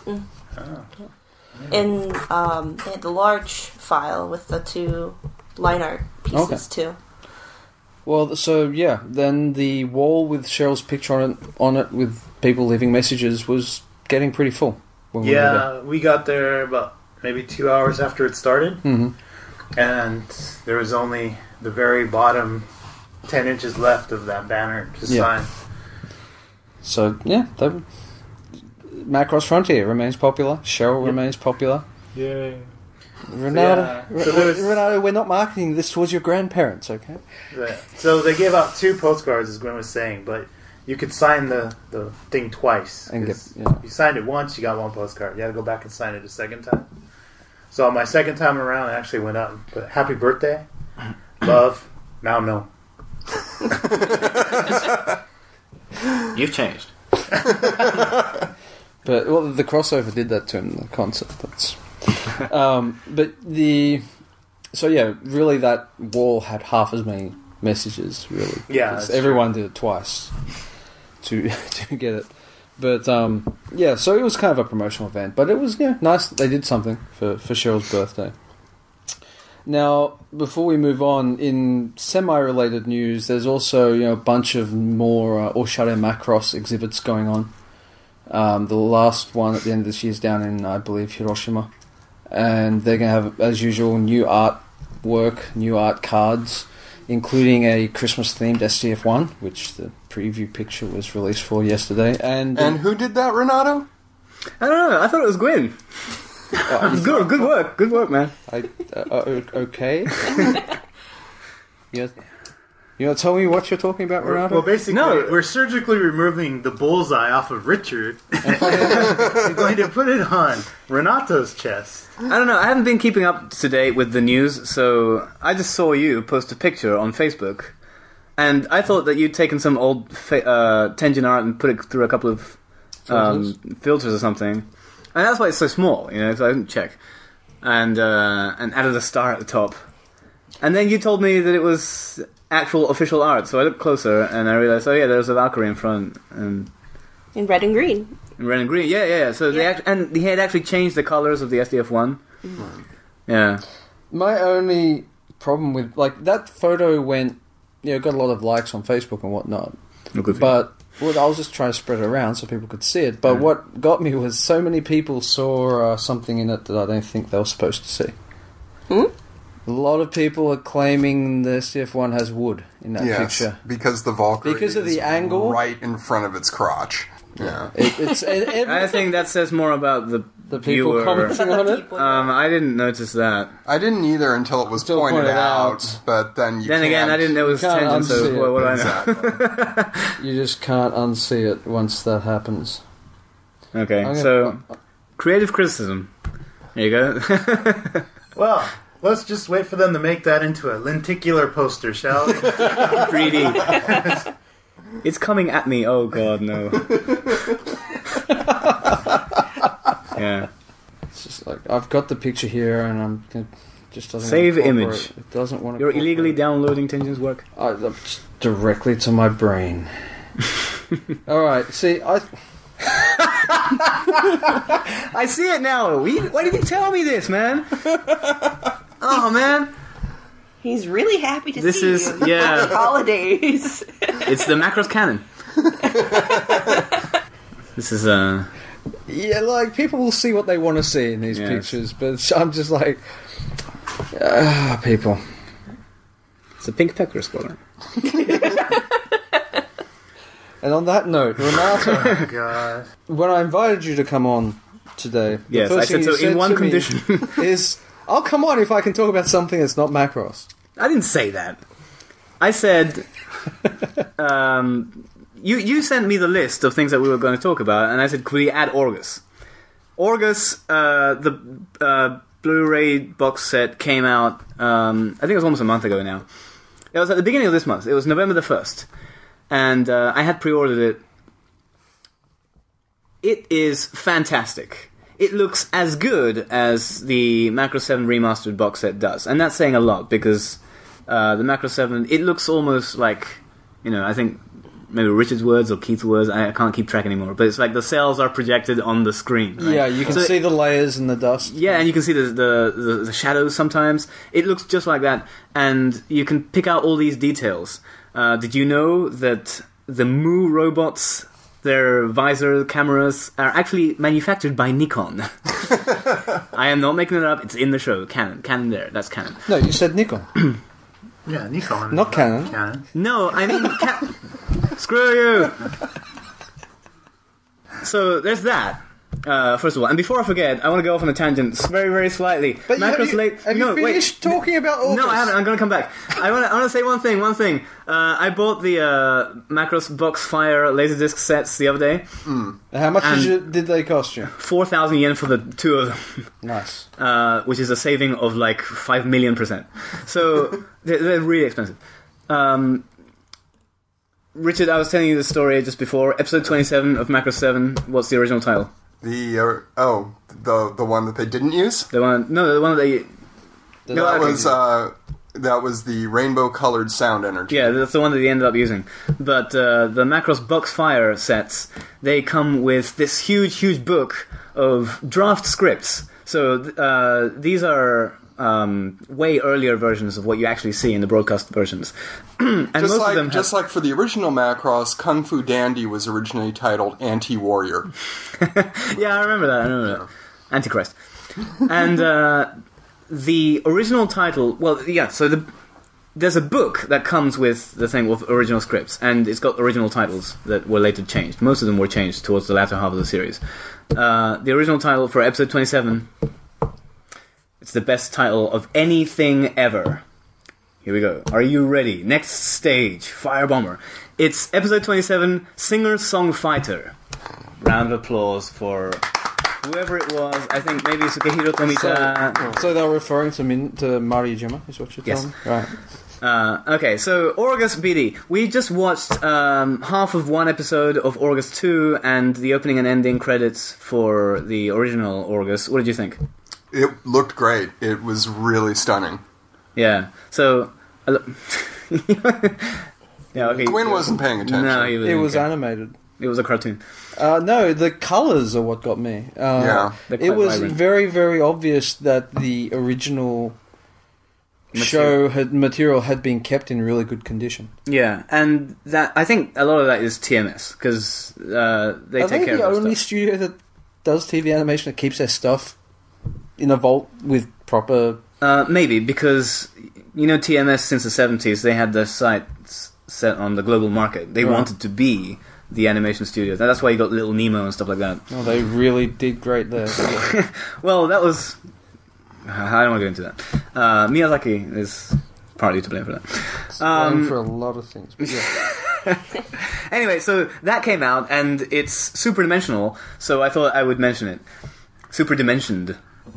Speaker 6: And they had the large file with the 2 line art pieces too.
Speaker 2: Well, so yeah, then the wall with Cheryl's picture on it with people leaving messages was getting pretty full. When we were there.
Speaker 5: We got there about maybe 2 hours after it started,
Speaker 2: Mhm.
Speaker 5: and there was only the very bottom 10 inches left of that banner to sign.
Speaker 2: So yeah, Macross Frontier remains popular. Cheryl remains popular.
Speaker 5: Yay!
Speaker 2: Renato, we're not marketing this towards your grandparents, okay?
Speaker 5: So they gave out 2 postcards, as Gwen was saying, but you could sign the thing twice.
Speaker 2: And
Speaker 5: you signed it once, you got 1 postcard. You had to go back and sign it a second time. So on my second time around, I actually went out and put "Happy Birthday, Love, now no."
Speaker 3: You've changed.
Speaker 2: But the crossover did that to him. The concept. That's. Really, that wall had half as many messages. Really,
Speaker 5: yeah.
Speaker 2: Everyone did it twice to get it. But so it was kind of a promotional event. But it was nice that they did something for Cheryl's birthday. Now, before we move on, in semi-related news, there's also a bunch of more Oshare Macross exhibits going on. The last one at the end of this year is down in, I believe, Hiroshima. And they're going to have, as usual, new artwork, new art cards, including a Christmas-themed SDF-1, which the preview picture was released for yesterday. And
Speaker 4: who did that, Renato?
Speaker 3: I don't know. I thought it was Gwen. Good work, man.
Speaker 2: Okay. You're not telling me what you're talking about, Renato?
Speaker 5: Well, basically, we're surgically removing the bullseye off of Richard and going to put it on Renato's chest.
Speaker 3: I don't know. I haven't been keeping up to date with the news, so I just saw you post a picture on Facebook, and I thought that you'd taken some old Tenjin art and put it through a couple of filters or something. And that's why it's so small, so I didn't check. And added a star at the top. And then you told me that it was actual official art, so I looked closer and I realized, there's a Valkyrie in front. And
Speaker 6: in red and green.
Speaker 3: In red and green, yeah. So he had actually changed the colors of the SDF-1.
Speaker 6: Mm-hmm.
Speaker 3: Yeah.
Speaker 2: My only problem with, that photo went, got a lot of likes on Facebook and whatnot. But I was just trying to spread it around so people could see it. But what got me was so many people saw something in it that I don't think they were supposed to see. A lot of people are claiming the SDF-1 has wood in that picture.
Speaker 4: Because the Valkyrie
Speaker 2: because of the
Speaker 4: is
Speaker 2: angle
Speaker 4: right in front of its crotch. Yeah.
Speaker 3: I think that says more about the
Speaker 2: people
Speaker 3: viewer.
Speaker 2: commenting on it.
Speaker 3: I didn't notice that.
Speaker 4: I didn't either until it was pointed out. But then
Speaker 3: again, I didn't know it was Tenjin, so what do I know?
Speaker 2: You just can't unsee it once that happens.
Speaker 3: Okay, so creative criticism. There you go.
Speaker 5: Well, let's just wait for them to make that into a lenticular poster, shall we?
Speaker 3: 3D. It's coming at me. Oh god, no. Yeah.
Speaker 2: It's just I've got the picture here, and I'm just doesn't
Speaker 3: save image.
Speaker 2: It doesn't want to.
Speaker 3: You're illegally downloading Tenjin's work.
Speaker 2: Just directly to my brain. All right. See, I
Speaker 3: see it now. Why did you tell me this, man? Oh man.
Speaker 6: He's really happy to see you.
Speaker 3: Happy
Speaker 6: holidays.
Speaker 3: It's the Macross canon. This is
Speaker 2: people will see what they want to see in these pictures, but I'm just people.
Speaker 3: It's a pink pecker explorer.
Speaker 2: And on that note, Renato,
Speaker 5: God.
Speaker 2: when I invited you to come on today, the first
Speaker 3: I
Speaker 2: thing
Speaker 3: said
Speaker 2: you
Speaker 3: so in one condition
Speaker 2: is I'll come on if I can talk about something that's not Macross.
Speaker 3: I didn't say that. I said you sent me the list of things that we were going to talk about, and I said, could we add Orgus? Orgus, the Blu-ray box set came out, I think it was almost a month ago now. It was at the beginning of this month. It was November the 1st. And I had pre-ordered it. It is fantastic. It looks as good as the Macross 7 remastered box set does. And that's saying a lot, because the Macross 7, it looks almost like, I think maybe Richard's words or Keith's words, I can't keep track anymore, but it's like the cells are projected on the screen. Right?
Speaker 2: Yeah, you can see the layers in the dust.
Speaker 3: Yeah, and you can see the shadows sometimes. It looks just like that, and you can pick out all these details. Did you know that the Mu robots, their visor cameras, are actually manufactured by Nikon? I am not making it up, it's in the show. Canon there, that's Canon.
Speaker 2: No, you said Nikon.
Speaker 5: Yeah, Nikon.
Speaker 2: Not Canon.
Speaker 3: No, I mean... Screw you! So, there's that. first of all. And before I forget, I want to go off on a tangent very, very slightly.
Speaker 2: But have you finished talking about August?
Speaker 3: No, I haven't. I'm going to come back. I want to say one thing. I bought the Macros Box Fire Laserdisc sets the other day.
Speaker 2: How much did they cost you?
Speaker 3: 4,000 yen for the two of them.
Speaker 2: Nice.
Speaker 3: Which is a saving of like 5 million%. So they're really expensive. Richard, I was telling you the story just before. Episode 27 of Macros 7. What's the original title?
Speaker 4: The one that they didn't use?
Speaker 3: The one that they...
Speaker 4: That was the rainbow-colored sound energy.
Speaker 3: Yeah, that's the one that they ended up using. But the Macros Box Fire sets, they come with this huge, huge book of draft scripts. So these are way earlier versions of what you actually see in the broadcast versions. And
Speaker 4: just like for the original Macross, Kung Fu Dandy was originally titled Anti-Warrior.
Speaker 3: Yeah, I remember that. Antichrist. And the original title... Well, yeah, so there's a book that comes with the thing with original scripts, and it's got original titles that were later changed. Most of them were changed towards the latter half of the series. The original title for episode 27... It's the best title of anything ever. Here we go. Are you ready? Next stage, Fire Bomber. It's episode 27, Singer-Song Fighter. Round of applause for whoever it was. I think maybe Sukehiro Tomita.
Speaker 2: So they're referring to Marijima, is what you're telling me? Right.
Speaker 3: Okay, so Orgus BD. We just watched half of one episode of Orgus 2 and the opening and ending credits for the original Orgus. What did you think?
Speaker 4: It looked great. It was really stunning.
Speaker 3: Yeah. So, yeah. Okay.
Speaker 4: Gwyn wasn't paying attention.
Speaker 3: No,
Speaker 2: it was animated.
Speaker 3: It was a cartoon.
Speaker 2: No, the colours are what got me. It was vibrant. Very, very obvious that the original material had been kept in really good condition.
Speaker 3: Yeah, and that I think a lot of that is TMS because they take care of
Speaker 2: the only studio that does TV animation that keeps their stuff in a vault with proper...
Speaker 3: maybe, because, TMS since the 70s, they had their sights set on the global market. They wanted to be the animation studios. And that's why you got Little Nemo and stuff like that.
Speaker 2: Oh, they really did great there.
Speaker 3: Well, that was... I don't want to go into that. Miyazaki is partly to blame for that.
Speaker 2: For a lot of things. But yeah.
Speaker 3: Anyway, so that came out, and it's super dimensional, so I thought I would mention it. Super dimensioned.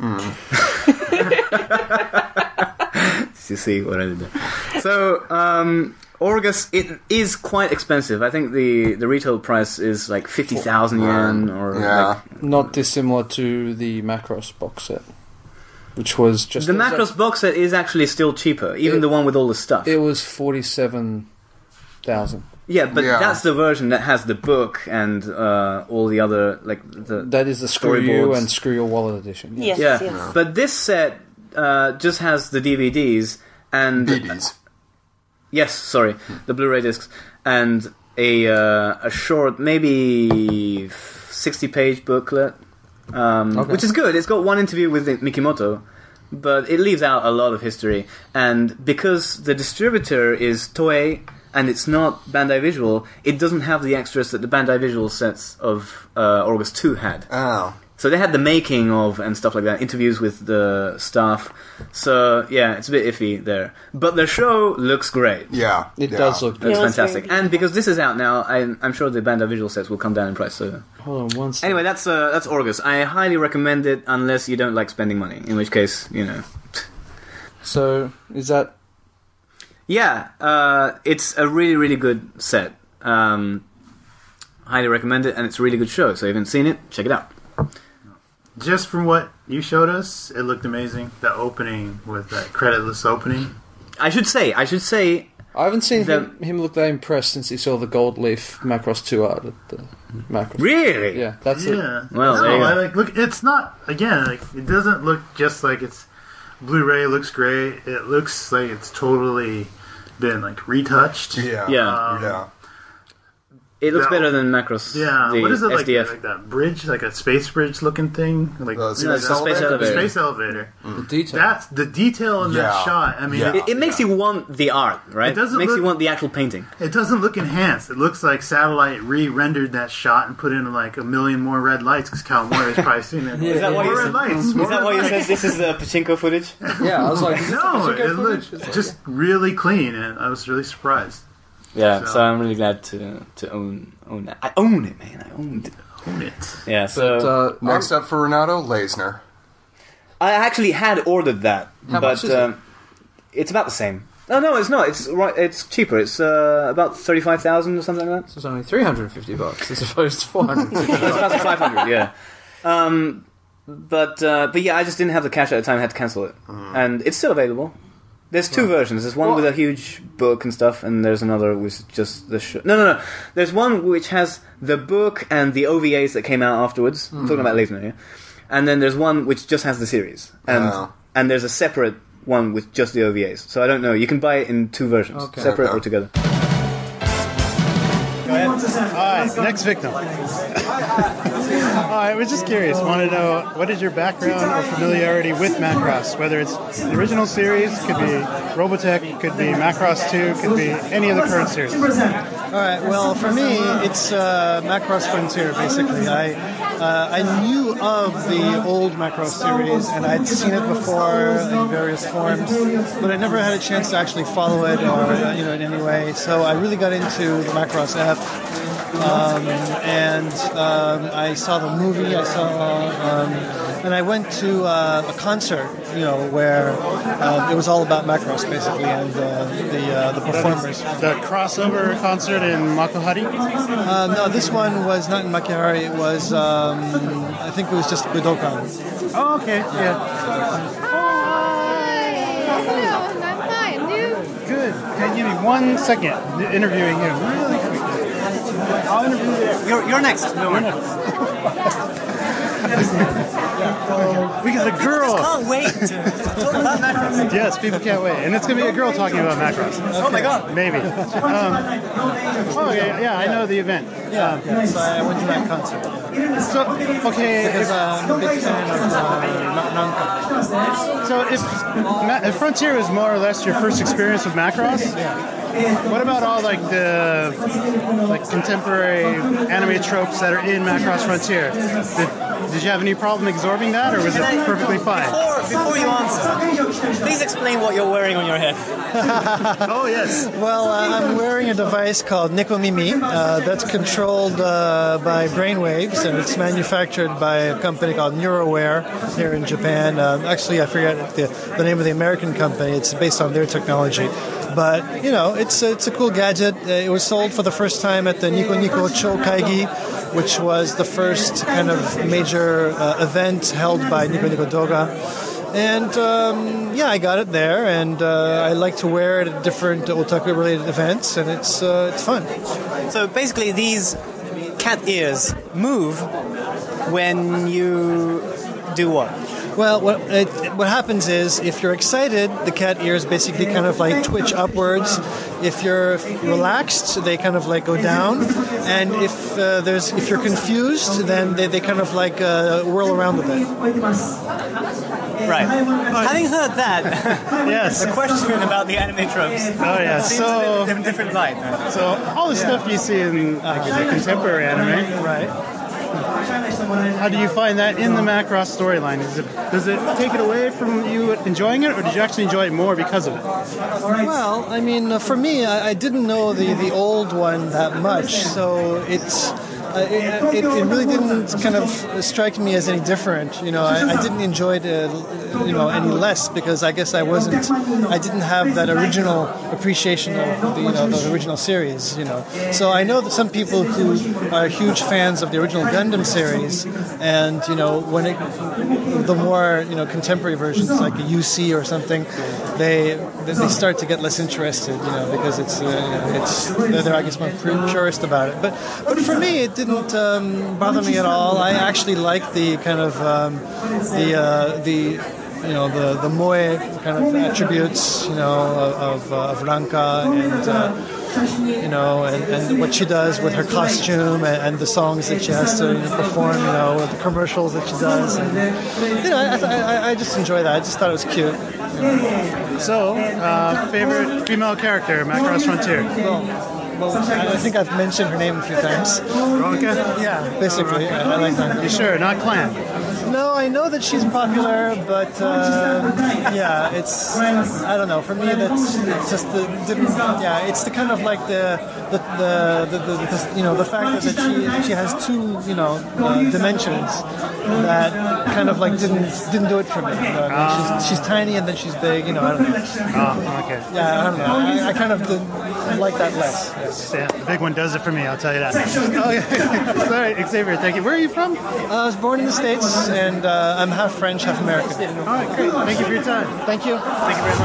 Speaker 3: You see what I did there. So, Orgus, it is quite expensive. I think the retail price is like 50,000 yen, or
Speaker 2: not dissimilar to the Macros box set, which was just
Speaker 3: the Macros box set is actually still cheaper, even the one with all the stuff.
Speaker 2: It was 47,000.
Speaker 3: Yeah, but that's the version that has the book and all the other
Speaker 2: that is the Screw You and Screw Your Wallet edition.
Speaker 6: Yes.
Speaker 3: Yeah. But this set just has the DVDs and
Speaker 4: DVDs.
Speaker 3: Yes, sorry, the Blu-ray discs and a short, maybe 60-page booklet, which is good. It's got one interview with Mikimoto, but it leaves out a lot of history. And because the distributor is Toei, and it's not Bandai Visual, it doesn't have the extras that the Bandai Visual sets of Orgus 2 had.
Speaker 4: Oh.
Speaker 3: So they had the making of and stuff like that, interviews with the staff. So, yeah, it's a bit iffy there. But the show looks great.
Speaker 4: Yeah.
Speaker 2: It does look
Speaker 3: great. It's fantastic. And because this is out now, I'm sure the Bandai Visual sets will come down in price. So.
Speaker 2: Hold on one second.
Speaker 3: Anyway, that's Orgus. I highly recommend it unless you don't like spending money, in which case,
Speaker 2: So, is that...
Speaker 3: Yeah, it's a really, really good set. Highly recommend it, and it's a really good show. So if you haven't seen it, check it out.
Speaker 5: Just from what you showed us, it looked amazing. The opening with that creditless opening.
Speaker 3: I should say.
Speaker 2: I haven't seen him look that impressed since he saw the Gold Leaf Macross 2 art at the Macross.
Speaker 3: Really?
Speaker 2: Yeah, that's it.
Speaker 3: Well, there you go.
Speaker 5: Look, it's not, again, it doesn't look just like it's Blu-ray. Looks great. It looks like it's totally been retouched.
Speaker 4: Yeah.
Speaker 3: It looks better than Macross.
Speaker 5: Yeah,
Speaker 3: the
Speaker 5: what is it like?
Speaker 3: SDF.
Speaker 5: Like that bridge, like a space bridge looking thing? Like
Speaker 3: it's a space elevator.
Speaker 5: Space elevator.
Speaker 2: The detail.
Speaker 5: That's the detail in that shot. I mean,
Speaker 3: it makes you want the art, right? It makes you want the actual painting.
Speaker 5: It doesn't look enhanced. It looks like Satellite re-rendered that shot and put in like a million more red lights because Cal Moore has probably seen it.
Speaker 3: Is that why you
Speaker 5: said
Speaker 3: this is the pachinko footage?
Speaker 2: Yeah, I was like,
Speaker 5: no, it looked just really clean, and I was really surprised.
Speaker 3: Yeah, so I'm really glad to own that. I own it, man. I owned it.
Speaker 5: Own it.
Speaker 3: Yeah, so...
Speaker 4: next up for Renato, Lasner.
Speaker 3: I actually had ordered that,
Speaker 2: How much is it?
Speaker 3: It's about the same. No, it's not. It's cheaper. It's about 35,000 or something like that.
Speaker 2: So it's only $350 as opposed to $450.
Speaker 3: It's about 500, yeah. But yeah, I just didn't have the cash at the time. I had to cancel it, and it's still available. There's two versions. There's one with a huge book and stuff, and there's another with just the No. There's one which has the book and the OVAs that came out afterwards. I'm talking about Lasner here. And then there's one which just has the series. And there's a separate one with just the OVAs. So I don't know. You can buy it in two versions, separate or together.
Speaker 7: Go ahead. Alright, next victim. I was just curious. Want to know, what is your background or familiarity with Macross? Whether it's the original series, could be Robotech, could be Macross 2, could be any of the current series.
Speaker 8: Alright, well, for me, it's Macross Frontier, basically. I knew of the old Macross series, and I'd seen it before in various forms, but I never had a chance to actually follow it or in any way. So I really got into Macross F, and I saw the movie. And I went to a concert, where it was all about Macross basically, and the performers.
Speaker 7: The crossover concert in Makuhari?
Speaker 8: No, this one was not in Makuhari. It was, I think it was just Budokan.
Speaker 7: Oh, okay, yeah.
Speaker 9: Hello, I'm fine, dude.
Speaker 7: Good. Can you give me 1 second interviewing you really quick? I'll interview you.
Speaker 10: You're next.
Speaker 7: No, you're next. We got a girl.
Speaker 10: I can't wait to talk about Macross.
Speaker 7: Yes, people can't wait. And it's going to be a girl talking about Macross.
Speaker 10: Okay. Oh my god.
Speaker 7: Maybe. Yeah, I know the event.
Speaker 8: Yeah, so I went to that concert.
Speaker 7: So, okay.
Speaker 8: Because I'm a big fan of Nanka.
Speaker 7: So if Frontier is more or less your first experience with Macross, what about all the contemporary anime tropes that are in Macross Frontier? Did you have any problem absorbing that, or was it perfectly fine?
Speaker 10: Before you answer, please explain what you're wearing on your head.
Speaker 7: Oh, yes.
Speaker 8: Well, I'm wearing a device called Nikomimi that's controlled by brainwaves, and it's manufactured by a company called Neuroware here in Japan. Actually, I forget the name of the American company. It's based on their technology. But, it's a cool gadget. It was sold for the first time at the Nico Nico Cho Kaigi, which was the first kind of major event held by Nico Nico Doga. And, I got it there, and I like to wear it at different otaku-related events, and it's fun.
Speaker 10: So basically these cat ears move when you do what?
Speaker 8: Well, what happens is, if you're excited, the cat ears basically kind of like twitch upwards. If you're relaxed, they kind of like go down. And if you're confused, then they kind of like whirl around a bit.
Speaker 10: Right. Having heard that,
Speaker 7: yes,
Speaker 10: the question about the anime tropes.
Speaker 7: Oh yeah,
Speaker 10: so in a different light.
Speaker 7: So all the stuff you see in the contemporary anime,
Speaker 8: right?
Speaker 7: How do you find that in the Macross storyline? Does it take it away from you enjoying it, or did you actually enjoy it more because of it?
Speaker 8: Well, I mean, for me, I didn't know the old one that much, so it really didn't kind of strike me as any different. I didn't enjoy it, any less, because I guess I didn't have that original appreciation of the original series. So I know that some people who are huge fans of the original Gundam series, and when the more contemporary versions like the UC or something, they start to get less interested, because they're I guess more purist about it. But for me, it didn't bother me at all. I actually like the kind of the moe kind of attributes, of Ranka, you know, and what she does with her costume and the songs that she has to perform, you know, with the commercials that she does. And, you know, I just enjoy that. I just thought it was cute.
Speaker 7: So, favorite female character, Macross Frontier?
Speaker 8: Well, I think I've mentioned her name a few times.
Speaker 7: Veronica?
Speaker 8: Yeah, basically. I like that.
Speaker 7: You sure? Not Clan?
Speaker 8: No, I know that she's popular, but yeah, it's, I don't know. For me, that's just it's the kind of like the you know, the fact that she has two, you know, dimensions that kind of like didn't do it for me. You know, she's tiny and then she's big. You know, I don't know.
Speaker 7: Oh, okay.
Speaker 8: Yeah, I don't know. I kind of like that less.
Speaker 7: Yeah, the big one does it for me, I'll tell you that. Oh, yeah. Sorry, Xavier, thank you. Where are you from?
Speaker 8: I was born in the States, and I'm half French, half American.
Speaker 7: All right, great. Thank you for your time.
Speaker 8: Thank you.
Speaker 7: Thank you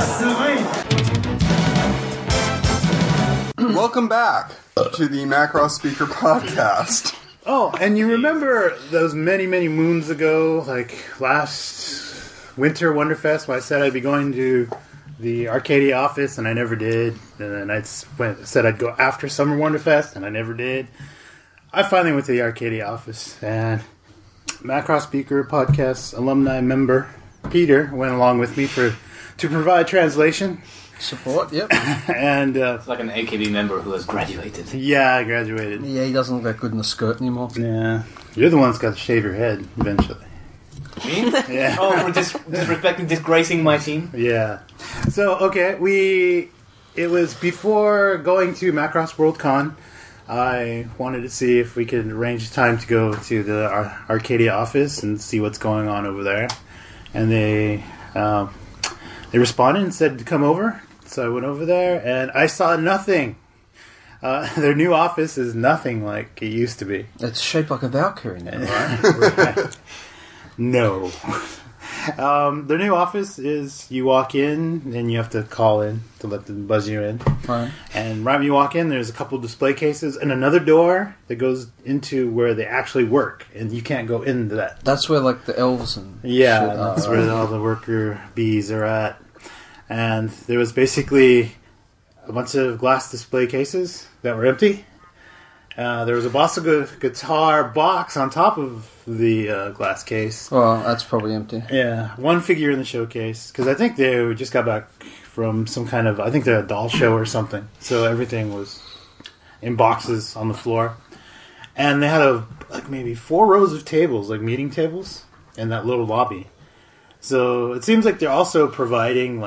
Speaker 7: very much.
Speaker 4: Welcome back to the Macross Speaker Podcast.
Speaker 7: Oh, and you remember those many, many moons ago, like last Winter Wonderfest, when I said I'd be going to the Arcadia office, and I never did. And then I said I'd go after Summer Wonderfest, and I never did. I finally went to the Arcadia office, and Macross Speaker Podcast alumni member Peter went along with me to provide translation.
Speaker 2: Support, yep.
Speaker 7: And
Speaker 3: it's like an AKB member who has graduated.
Speaker 7: Yeah, I graduated.
Speaker 2: Yeah, he doesn't look that good in the skirt anymore.
Speaker 7: Yeah. You're the one that's got to shave your head eventually.
Speaker 3: Me?
Speaker 7: Yeah.
Speaker 3: Oh, for disrespecting, disgracing my team?
Speaker 7: Yeah. So, okay, it was before going to Macross World Con. I wanted to see if we could arrange time to go to the Arcadia office and see what's going on over there. And they responded and said to come over. So I went over there, and I saw nothing. Their new office is nothing like it used to be.
Speaker 2: It's shaped like a Valkyrie now, right?
Speaker 7: Right. No. Their new office is you walk in and you have to call in to let them buzz you in.
Speaker 2: Right.
Speaker 7: And right when you walk in, there's a couple display cases and another door that goes into where they actually work, and you can't go into that.
Speaker 2: That's where like the elves and
Speaker 7: yeah,
Speaker 2: shit
Speaker 7: that's
Speaker 2: are,
Speaker 7: where
Speaker 2: right?
Speaker 7: all the worker bees are at. And there was basically a bunch of glass display cases that were empty. There was a Bossa guitar box on top of the glass case.
Speaker 2: Well, that's probably empty.
Speaker 7: Yeah, one figure in the showcase, because I think they just got back from some kind of, I think they're a doll show or something. So everything was in boxes on the floor. And they had maybe 4 rows of tables, like meeting tables, in that little lobby. So it seems like they're also providing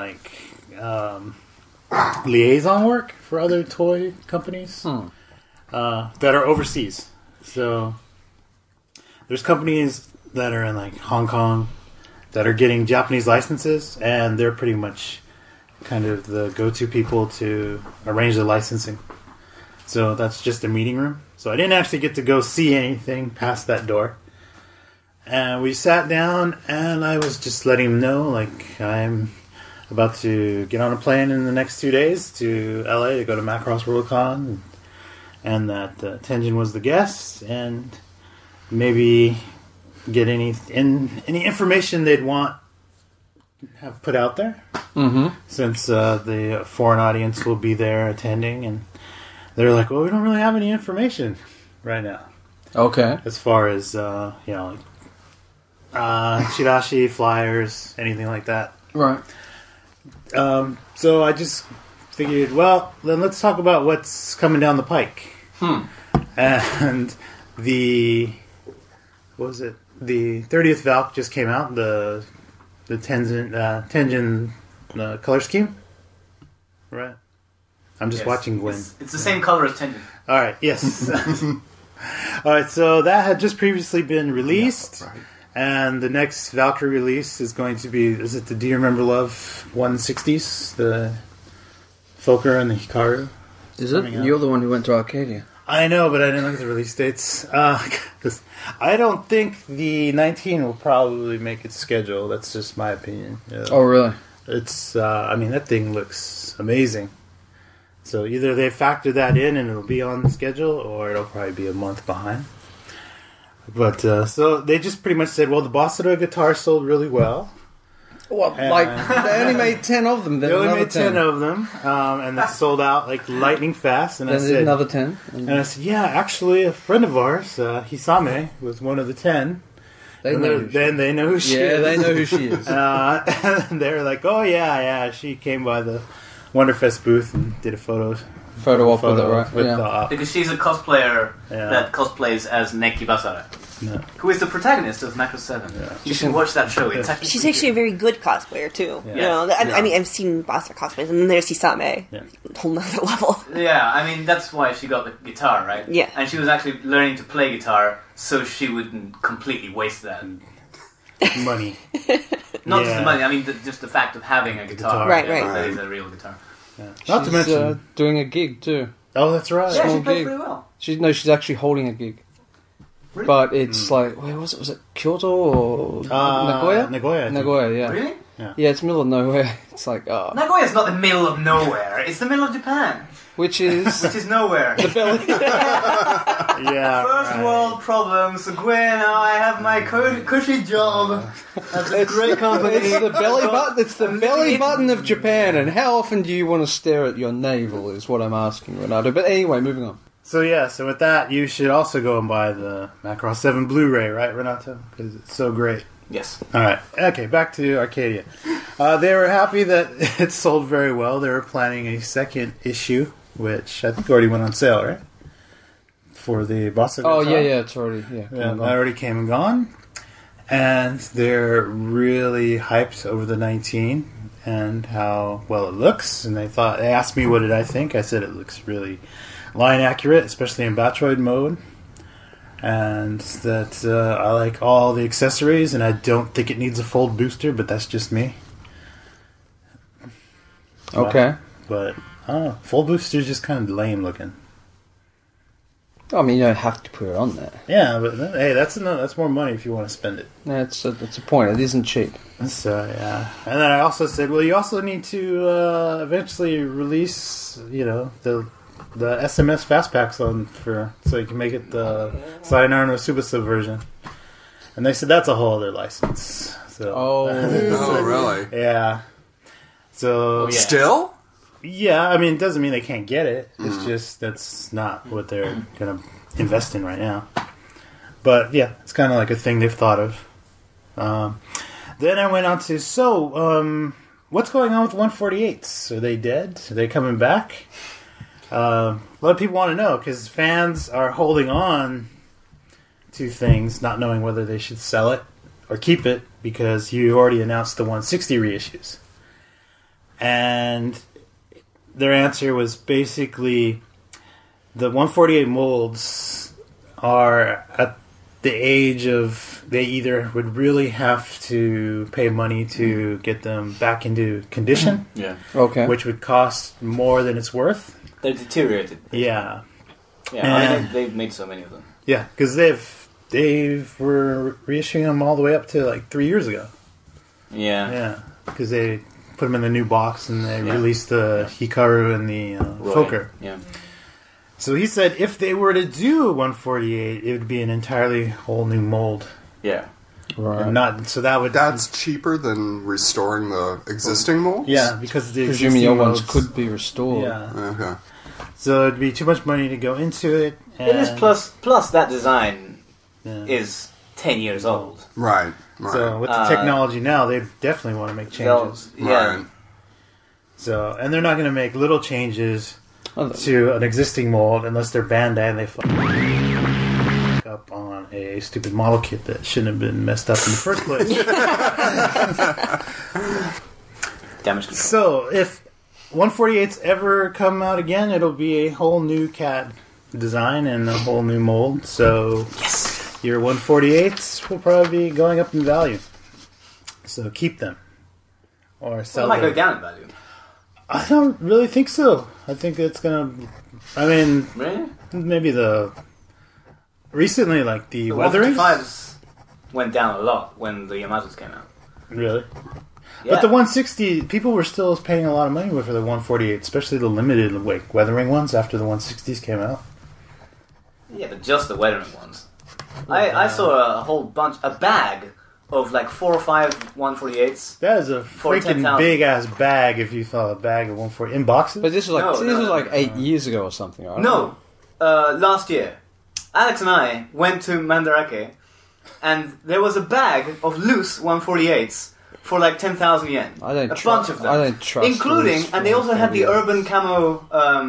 Speaker 7: liaison work for other toy companies. That are overseas. So there's companies that are in like Hong Kong that are getting Japanese licenses, and they're pretty much kind of the go-to people to arrange the licensing. So that's just a meeting room. So I didn't actually get to go see anything past that door. And we sat down, and I was just letting him know, like, I'm about to get on a plane in the next 2 days to LA to go to Macross Worldcon. And that Tenjin was the guest, and maybe get any information they'd want have put out there.
Speaker 2: Mm-hmm.
Speaker 7: Since the foreign audience will be there attending, and they're like, well, we don't really have any information right now.
Speaker 2: Okay.
Speaker 7: As far as chirashi, flyers, anything like that.
Speaker 2: Right.
Speaker 7: So I just figured, well, then let's talk about what's coming down the pike. And the 30th Valk just came out, the Tenjin color scheme, right? I'm just watching Gwen.
Speaker 3: It's the same color as Tenjin.
Speaker 7: All right, yes. All right, so that had just previously been released,
Speaker 4: Yeah, right.
Speaker 7: And the next Valkyrie release is going to be, is it the Do You Remember Love 160s? The Fokker and the Hikaru?
Speaker 2: Is it? You're the one who went to Arcadia.
Speaker 7: I know, but I didn't look at the release dates. 'Cause I don't think the 19 will probably make its schedule. That's just my opinion. Yeah.
Speaker 2: Oh, really?
Speaker 7: It's, that thing looks amazing. So either they factor that in and it'll be on the schedule, or it'll probably be a month behind. But, so they just pretty much said, well, the Bossa Nova guitar sold really well.
Speaker 2: What? Like they only made 10 of them.
Speaker 7: They only made 10 of them, and they sold out like lightning fast. And
Speaker 2: then
Speaker 7: I said
Speaker 2: another 10.
Speaker 7: And I said, yeah, actually, a friend of ours, Hisame, was one of the 10.
Speaker 2: They know
Speaker 7: who she is.
Speaker 2: Yeah, they know who she is.
Speaker 7: And they're like, oh yeah, she came by the Wonderfest booth and did a photo
Speaker 2: op with it, right?
Speaker 7: With
Speaker 3: because she's a cosplayer that cosplays as Neki Basara, who is the protagonist of Macross 7. Yeah. You should watch that show. It's actually
Speaker 6: she's actually a very good cosplayer too. Yeah. You know, I mean, I've seen Basara cosplays, and then there's Hisame, whole nother level.
Speaker 3: Yeah, I mean that's why she got the guitar, right?
Speaker 6: Yeah,
Speaker 3: and she was actually learning to play guitar so she wouldn't completely waste that
Speaker 7: money.
Speaker 3: Not just the money. I mean, just the fact of having a guitar.
Speaker 6: Right.
Speaker 3: That is a real guitar.
Speaker 7: Yeah. Not to mention
Speaker 2: doing a gig too.
Speaker 7: Oh, that's right.
Speaker 3: Yeah, she plays pretty well.
Speaker 2: She's actually holding a gig. Really? But it's like, where was it? Was it Kyoto or Nagoya?
Speaker 7: Nagoya,
Speaker 2: yeah.
Speaker 3: Really?
Speaker 2: Yeah, it's middle of nowhere. It's like,
Speaker 3: Nagoya's not the middle of nowhere. It's the middle of Japan.
Speaker 2: Which is
Speaker 3: nowhere.
Speaker 2: The belly.
Speaker 3: First world problems. Gwen, I have my cushy job at a great company.
Speaker 2: It's the belly button. It's the belly button of Japan. And how often do you want to stare at your navel? Is what I'm asking, Renato. But anyway, moving on.
Speaker 7: So with that, you should also go and buy the Macross 7 Blu-ray, right, Renato? Because it's so great.
Speaker 3: Yes.
Speaker 7: All right. Okay, back to Arcadia. They were happy that it sold very well. They were planning a second issue, which I think already went on sale, right? For the Bossa.
Speaker 2: Oh, yeah, it's already,
Speaker 7: that already came and gone. And they're really hyped over the 19 and how well it looks. And they asked me what did I think. I said it looks really line accurate, especially in Batroid mode. And that I like all the accessories, and I don't think it needs a fold booster, but that's just me.
Speaker 2: Okay.
Speaker 7: But I don't know. Fold booster's just kind of lame looking.
Speaker 2: I mean, you don't have to put it on there.
Speaker 7: Yeah, but hey, that's more money if you want to spend it.
Speaker 2: That's a point. It isn't cheap.
Speaker 7: So yeah, and then I also said, well, you also need to eventually release, the SMS fast packs so you can make it the Sayonara no Tsubasa version. And they said that's a whole other license. So
Speaker 4: oh really?
Speaker 7: Yeah. So
Speaker 4: still.
Speaker 7: Yeah, I mean, it doesn't mean they can't get it. It's just that's not what they're going to invest in right now. But yeah, it's kind of like a thing they've thought of. Then I went on to what's going on with 148s? Are they dead? Are they coming back? A lot of people want to know because fans are holding on to things, not knowing whether they should sell it or keep it because you already announced the 160 reissues. And their answer was basically the 148 molds are at the age of they either would really have to pay money to get them back into condition, which would cost more than it's worth.
Speaker 3: They're deteriorated.
Speaker 7: Yeah.
Speaker 3: Yeah, I mean, they've made so many of them.
Speaker 7: Yeah, because they were reissuing them all the way up to like 3 years ago.
Speaker 3: Yeah.
Speaker 7: Yeah, because they put them in the new box and they released the Hikaru and the Fokker.
Speaker 3: Yeah.
Speaker 7: So he said if they were to do 148, it would be an entirely whole new mold.
Speaker 3: Yeah.
Speaker 7: Right.
Speaker 4: That's cheaper than restoring the existing molds?
Speaker 7: Yeah, because the
Speaker 2: presuming your ones could be restored.
Speaker 7: Yeah.
Speaker 4: Okay.
Speaker 7: So it'd be too much money to go into it.
Speaker 3: It is plus that design is 10 years old.
Speaker 4: Right.
Speaker 7: So with the technology now, they definitely want to make changes.
Speaker 4: Right.
Speaker 7: So, and they're not going to make little changes to an existing mold unless they're Bandai and they fuck up on a stupid model kit that shouldn't have been messed up in the first place.
Speaker 3: Damage control.
Speaker 7: So if 148s ever come out again, it'll be a whole new CAD design and a whole new mold. So your 148s will probably be going up in value. So keep them. Or sell
Speaker 3: them. It might
Speaker 7: them.
Speaker 3: go down in value.
Speaker 7: I don't really think so. I think it's gonna. I mean,
Speaker 3: really?
Speaker 7: Maybe recently, like the weathering
Speaker 3: 155s went down a lot when the Yamazas came out.
Speaker 7: Really?
Speaker 3: Yeah.
Speaker 7: But the 160, people were still paying a lot of money for the 148, especially the limited weathering ones after the 160s came out.
Speaker 3: Yeah, but just the weathering ones. I saw a whole bunch, a bag of like 4 or 5 148s.
Speaker 5: That is a
Speaker 3: For
Speaker 5: freaking
Speaker 3: 10,000.
Speaker 5: big ass bag. If you saw a bag of 140 in boxes.
Speaker 2: But this was like
Speaker 3: No,
Speaker 2: this was
Speaker 3: no,
Speaker 2: like
Speaker 3: no.
Speaker 2: 8 years ago or something, right?
Speaker 3: No, last year, Alex and I went to Mandarake, and there was a bag of loose 148s for like 10,000 yen.
Speaker 2: I don't
Speaker 3: a
Speaker 2: trust-
Speaker 3: bunch of them.
Speaker 2: I don't trust
Speaker 3: including,
Speaker 2: loose
Speaker 3: and they also had the
Speaker 2: 148s.
Speaker 3: urban camo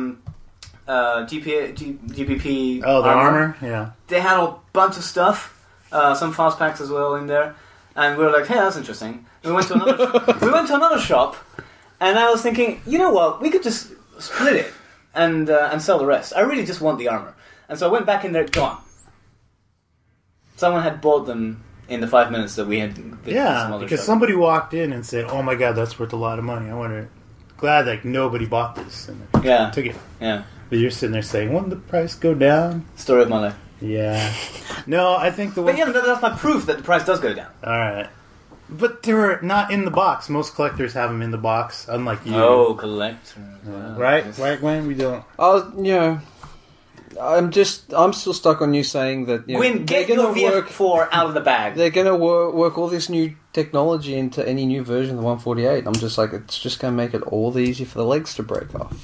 Speaker 3: GBP.
Speaker 5: Oh, the armor? Yeah.
Speaker 3: They had a bunch of stuff, some fast packs as well in there, and we were like, "Hey, that's interesting." We went to another shop, and I was thinking, you know what? We could just split it and sell the rest. I really just want the armor, and so I went back in there, gone. Someone had bought them in the 5 minutes that we had.
Speaker 5: Yeah, because somebody walked in and said, "Oh my god, that's worth a lot of money." I wonder. Glad like nobody bought this and took it.
Speaker 3: Yeah.
Speaker 5: But you're sitting there saying, "Wouldn't the price go down?"
Speaker 3: Story of my life.
Speaker 5: Yeah. No, I think the
Speaker 3: But yeah, that's my proof that the price does go down.
Speaker 5: All right. But they were not in the box. Most collectors have them in the box, unlike you.
Speaker 3: Oh, collector.
Speaker 5: Right, Gwen? We don't.
Speaker 2: I'm still stuck on you saying that. You know,
Speaker 3: Gwyn, get
Speaker 2: they're
Speaker 3: your
Speaker 2: gonna work.
Speaker 3: VF4 out of the bag.
Speaker 2: They're going to work all this new technology into any new version of the 148. I'm just like, it's just going to make it all the easier for the legs to break off.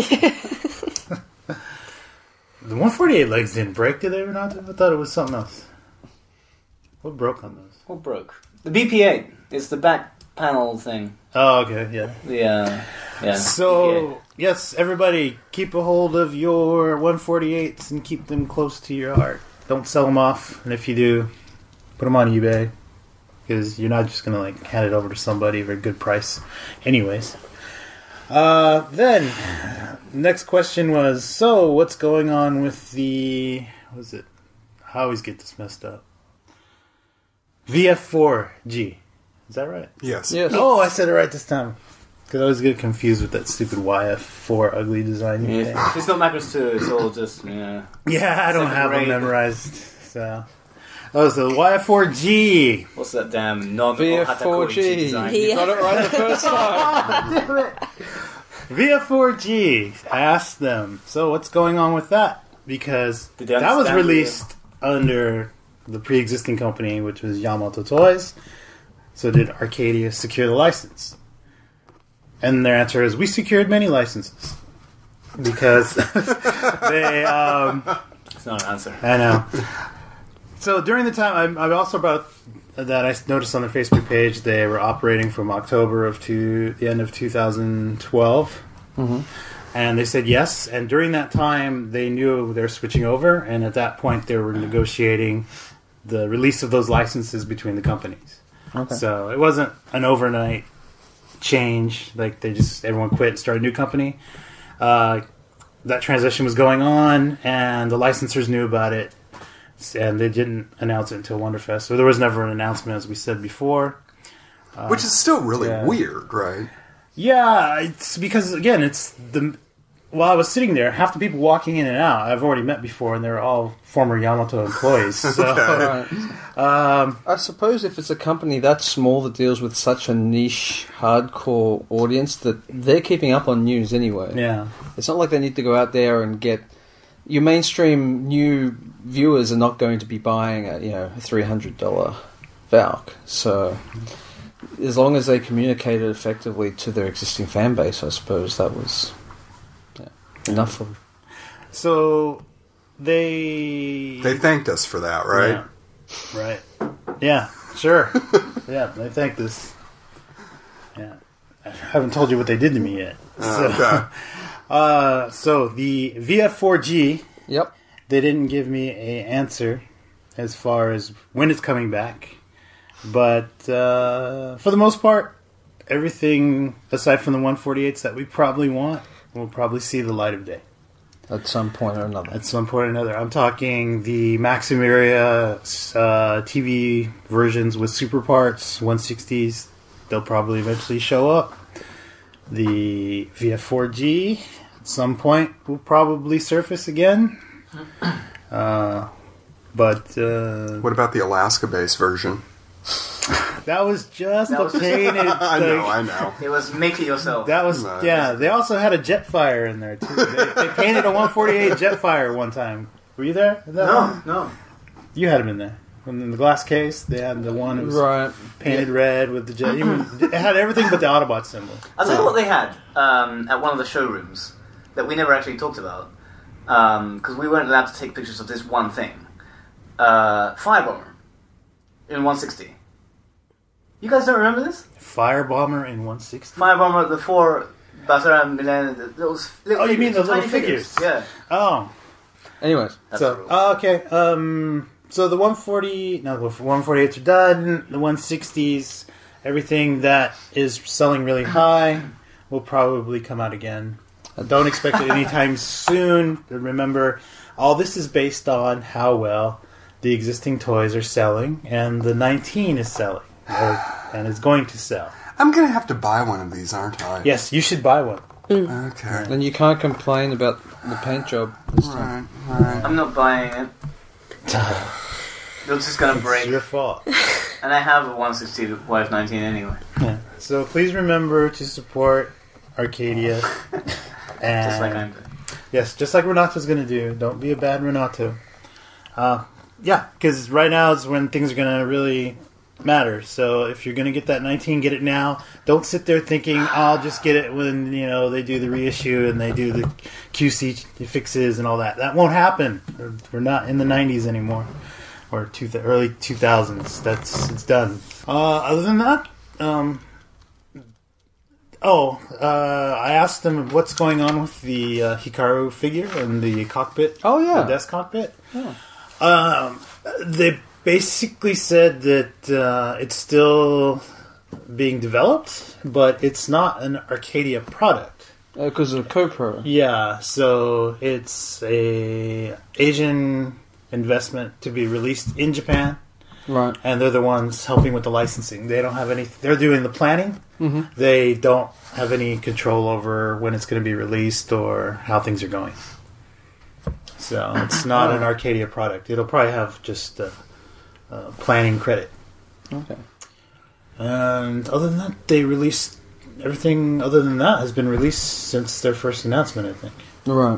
Speaker 5: The 148 legs didn't break, did they or not? I thought it was something else. What broke on those?
Speaker 3: What broke? The BP8. It's the back panel thing.
Speaker 5: Oh, okay, yeah.
Speaker 3: Yeah.
Speaker 5: So,
Speaker 3: BP8.
Speaker 5: yes, everybody, keep a hold of your 148s and keep them close to your heart. Don't sell them off, and if you do, put them on eBay, because you're not just going to like hand it over to somebody for a good price. Anyways. Then, next question was, so what's going on with the, what is it? I always get this messed up. VF4G. Is that right?
Speaker 4: Yes.
Speaker 5: Oh, I said it right this time. Because I always get confused with that stupid YF4 ugly design.
Speaker 3: Yeah. It's not Macros 2, it's all just, yeah.
Speaker 5: Yeah, I don't
Speaker 3: Second
Speaker 5: have them
Speaker 3: grade.
Speaker 5: memorized. So. Oh, so the YF4G.
Speaker 3: What's that damn non
Speaker 2: VF4G.
Speaker 3: design?
Speaker 2: You got it right the first time.
Speaker 5: Damn it. VF4G. I asked them, so what's going on with that? Because
Speaker 3: Did they
Speaker 5: that was
Speaker 3: understand
Speaker 5: released under the pre-existing company, which was Yamato Toys. So did Arcadia secure the license? And their answer is, we secured many licenses. Because they...
Speaker 3: It's not an answer.
Speaker 5: I know. So during the time, I also brought that I noticed on their Facebook page, they were operating from October to the end of 2012.
Speaker 2: Mm-hmm.
Speaker 5: And they said yes. And during that time, they knew they were switching over. And at that point, they were negotiating the release of those licenses between the companies.
Speaker 2: Okay.
Speaker 5: So it wasn't an overnight change. Like they just everyone quit and started a new company. That transition was going on, and the licensors knew about it, and they didn't announce it until Wonderfest. So there was never an announcement, as we said before.
Speaker 4: Which is still really weird, right?
Speaker 5: Yeah, it's because again, it's the. While I was sitting there, half the people walking in and out I've already met before, and they're all former Yamato employees. So,
Speaker 2: Right. I suppose if it's a company that small that deals with such a niche, hardcore audience, that they're keeping up on news anyway.
Speaker 5: yeah.
Speaker 2: It's not like they need to go out there and get... Your mainstream new viewers are not going to be buying a $300 Valk. So as long as they communicated effectively to their existing fan base, I suppose that was enough for them.
Speaker 5: So they
Speaker 4: thanked us for that, right?
Speaker 5: Yeah. Right. Yeah, sure. Yeah, they thanked us. Yeah. I haven't told you what they did to me yet.
Speaker 4: Okay.
Speaker 5: So the VF4G,
Speaker 2: Yep.
Speaker 5: they didn't give me an answer as far as when it's coming back. But for the most part, everything aside from the 148s that we probably want will probably see the light of day.
Speaker 2: At some point or another.
Speaker 5: At some point or another. I'm talking the Maximeria TV versions with super parts, 160s. They'll probably eventually show up. The VF4G at some point will probably surface again. But
Speaker 4: What about the Alaska-based version?
Speaker 5: that was just a pain.
Speaker 4: I know.
Speaker 3: It was make it yourself.
Speaker 5: That was They also had a Jetfire in there too. They painted a 148 Jetfire one time. Were you there?
Speaker 3: No.
Speaker 5: You had him in there.
Speaker 7: And in the glass case, they had the one that was painted red with the jet. It had everything but the Autobot symbol.
Speaker 3: I'll tell you what they had at one of the showrooms that we never actually talked about because we weren't allowed to take pictures of this one thing. Firebomber in 160. You guys don't remember this?
Speaker 7: Firebomber in 160?
Speaker 3: Firebomber, the 4 Basara and Milan, those little
Speaker 7: you mean the little
Speaker 3: tiny
Speaker 7: figures?
Speaker 3: Yeah.
Speaker 7: Oh.
Speaker 2: Anyways.
Speaker 7: Okay. So the 148s are done. The 160s, everything that is selling really high will probably come out again. Don't expect it anytime soon. Remember, all this is based on how well the existing toys are selling, and the 19 is selling, and is going to sell.
Speaker 4: I'm going to have to buy one of these, aren't I?
Speaker 7: Yes, you should buy one.
Speaker 4: Okay.
Speaker 2: Then you can't complain about the paint job this time.
Speaker 4: Right.
Speaker 3: I'm not buying it. It's just going to break.
Speaker 7: It's your fault.
Speaker 3: And I have a 160 YF19 anyway.
Speaker 7: Yeah. So please remember to support Arcadia. And
Speaker 3: just like I'm doing.
Speaker 7: Yes, just like Renato's going to do. Don't be a bad Renato. Yeah, because right now is when things are going to really matter. So if you're going to get that 19, get it now. Don't sit there thinking, I'll just get it when they do the reissue and they do the QC fixes and all that. That won't happen. We're not in the 90s anymore. Or early 2000s. It's done. Other than that, I asked them what's going on with the Hikaru figure and the cockpit.
Speaker 2: Oh, yeah.
Speaker 7: The desk cockpit.
Speaker 2: Yeah.
Speaker 7: They basically said that it's still being developed, but it's not an Arcadia product.
Speaker 2: Because of CoPro.
Speaker 7: Yeah, so it's a Asian investment to be released in Japan.
Speaker 2: Right.
Speaker 7: And they're the ones helping with the licensing. They don't have any... They're doing the planning.
Speaker 2: Mm-hmm.
Speaker 7: They don't have any control over when it's going to be released or how things are going. So it's not an Arcadia product. It'll probably have just planning credit.
Speaker 2: Okay.
Speaker 7: And other than that, they released... Everything other than that has been released since their first announcement, I think.
Speaker 2: Right.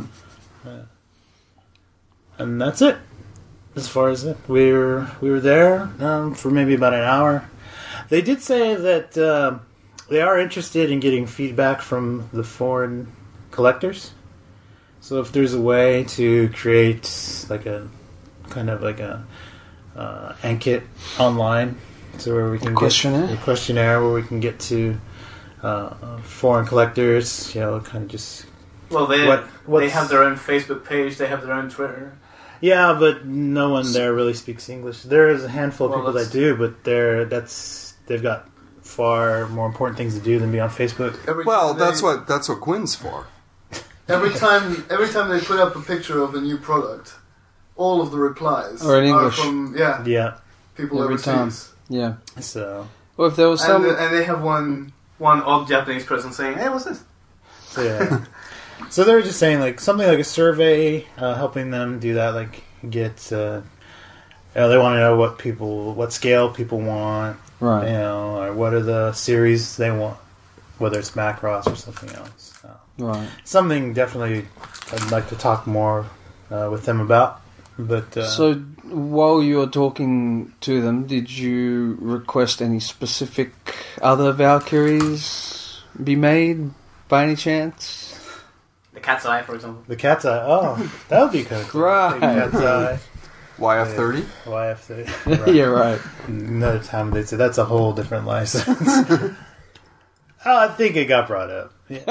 Speaker 7: And that's it. As far as it, we were there for maybe about an hour. They did say that they are interested in getting feedback from the foreign collectors. So if there's a way to create like a kind of like a Ankit online, so where we can get a questionnaire where we can get to foreign collectors, kind of just.
Speaker 3: Well, they have their own Facebook page. They have their own Twitter.
Speaker 7: Yeah, but no one there really speaks English. There is a handful of people that do, but they've got far more important things to do than be on Facebook.
Speaker 4: That's what Quinn's for.
Speaker 11: Every time they put up a picture of a new product, all of the replies
Speaker 2: are in English.
Speaker 11: From people
Speaker 2: every
Speaker 11: overseas.
Speaker 2: Time. Yeah.
Speaker 7: So.
Speaker 2: Well, if there was some,
Speaker 3: and they have one odd Japanese person saying, "Hey, what's this?"
Speaker 7: So, yeah. So they were just saying something like a survey, helping them do that, get. They want to know what scale people want,
Speaker 2: right?
Speaker 7: Or what are the series they want, whether it's Macross or something else.
Speaker 2: Right.
Speaker 7: Something definitely I'd like to talk more with them about. But
Speaker 2: so while you were talking to them, did you request any specific other Valkyries be made by any chance?
Speaker 3: The Cat's Eye, for example.
Speaker 7: The Cat's Eye. Oh, that would be kind of cool.
Speaker 2: Right.
Speaker 7: Cat's Eye.
Speaker 4: YF30?
Speaker 7: YF30.
Speaker 2: Right. Yeah, right.
Speaker 7: Another time they'd say that's a whole different license. I think it got brought up. Yeah.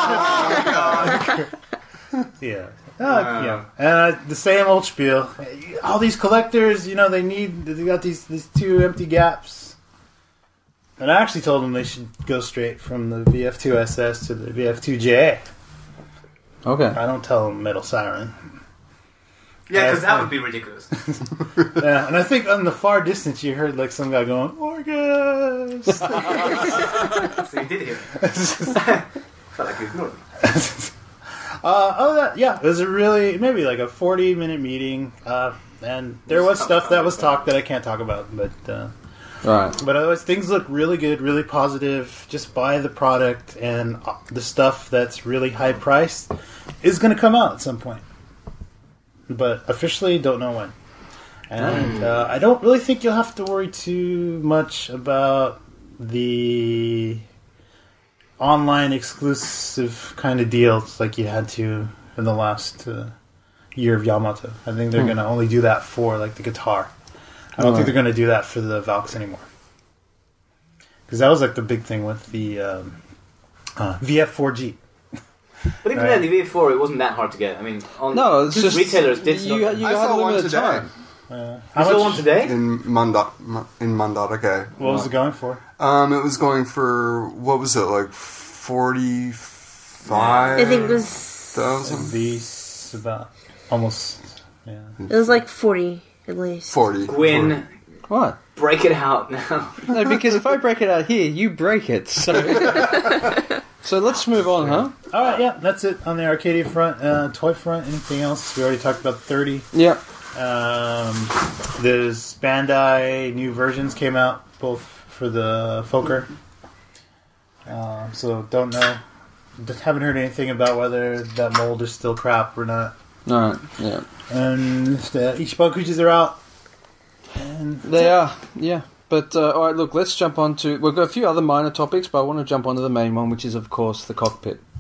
Speaker 7: Yeah. Yeah. And the same old spiel. All these collectors, they got these two empty gaps. And I actually told them they should go straight from the VF2 SS to the VF2J.
Speaker 2: Okay.
Speaker 7: I don't tell them Metal Siren.
Speaker 3: Yeah, because that would be ridiculous.
Speaker 7: Yeah, and I think on the far distance you heard some guy going, Orgus!
Speaker 3: So you did hear it. Felt like you ignored me.
Speaker 7: Other than that, yeah, it was maybe a 40-minute meeting, and there was stuff that was talked that I can't talk about, but
Speaker 2: right.
Speaker 7: But otherwise, things look really good, really positive. Just buy the product, and the stuff that's really high priced is going to come out at some point, but officially don't know when.
Speaker 5: And I don't really think you'll have to worry too much about the online exclusive kind of deals like you had to in the last year of Yamato. I think they're going to only do that for like the guitar. I don't think they're going to do that for the Valks anymore. Because that was like the big thing with the VF4G.
Speaker 3: But even then, the VF4, it wasn't that hard to get. I mean,
Speaker 2: it's just
Speaker 3: retailers did.
Speaker 4: I saw one today.
Speaker 3: You saw one today?
Speaker 4: In Mandara.
Speaker 5: What was it going for?
Speaker 4: It was going for, what was it, like 45?
Speaker 6: I think it was...
Speaker 5: These about almost, yeah.
Speaker 6: It was like 40, at least.
Speaker 4: 40.
Speaker 3: Gwyn,
Speaker 2: What?
Speaker 3: break it out now.
Speaker 2: No, because if I break it out here, you break it. So, so let's move on, huh?
Speaker 5: All right, yeah, that's it on the Arcadia front. Toy front, anything else? We already talked about 30.
Speaker 2: Yeah.
Speaker 5: There's Bandai new versions came out, both for the Fokker. So don't know. Just haven't heard anything about whether that mold is still crap or not.
Speaker 2: Alright, yeah.
Speaker 5: And the Ichiban are out. And
Speaker 2: they are, yeah. But, alright, look, let's jump on to... We've got a few other minor topics, but I want to jump onto the main one, which is, of course, the cockpit.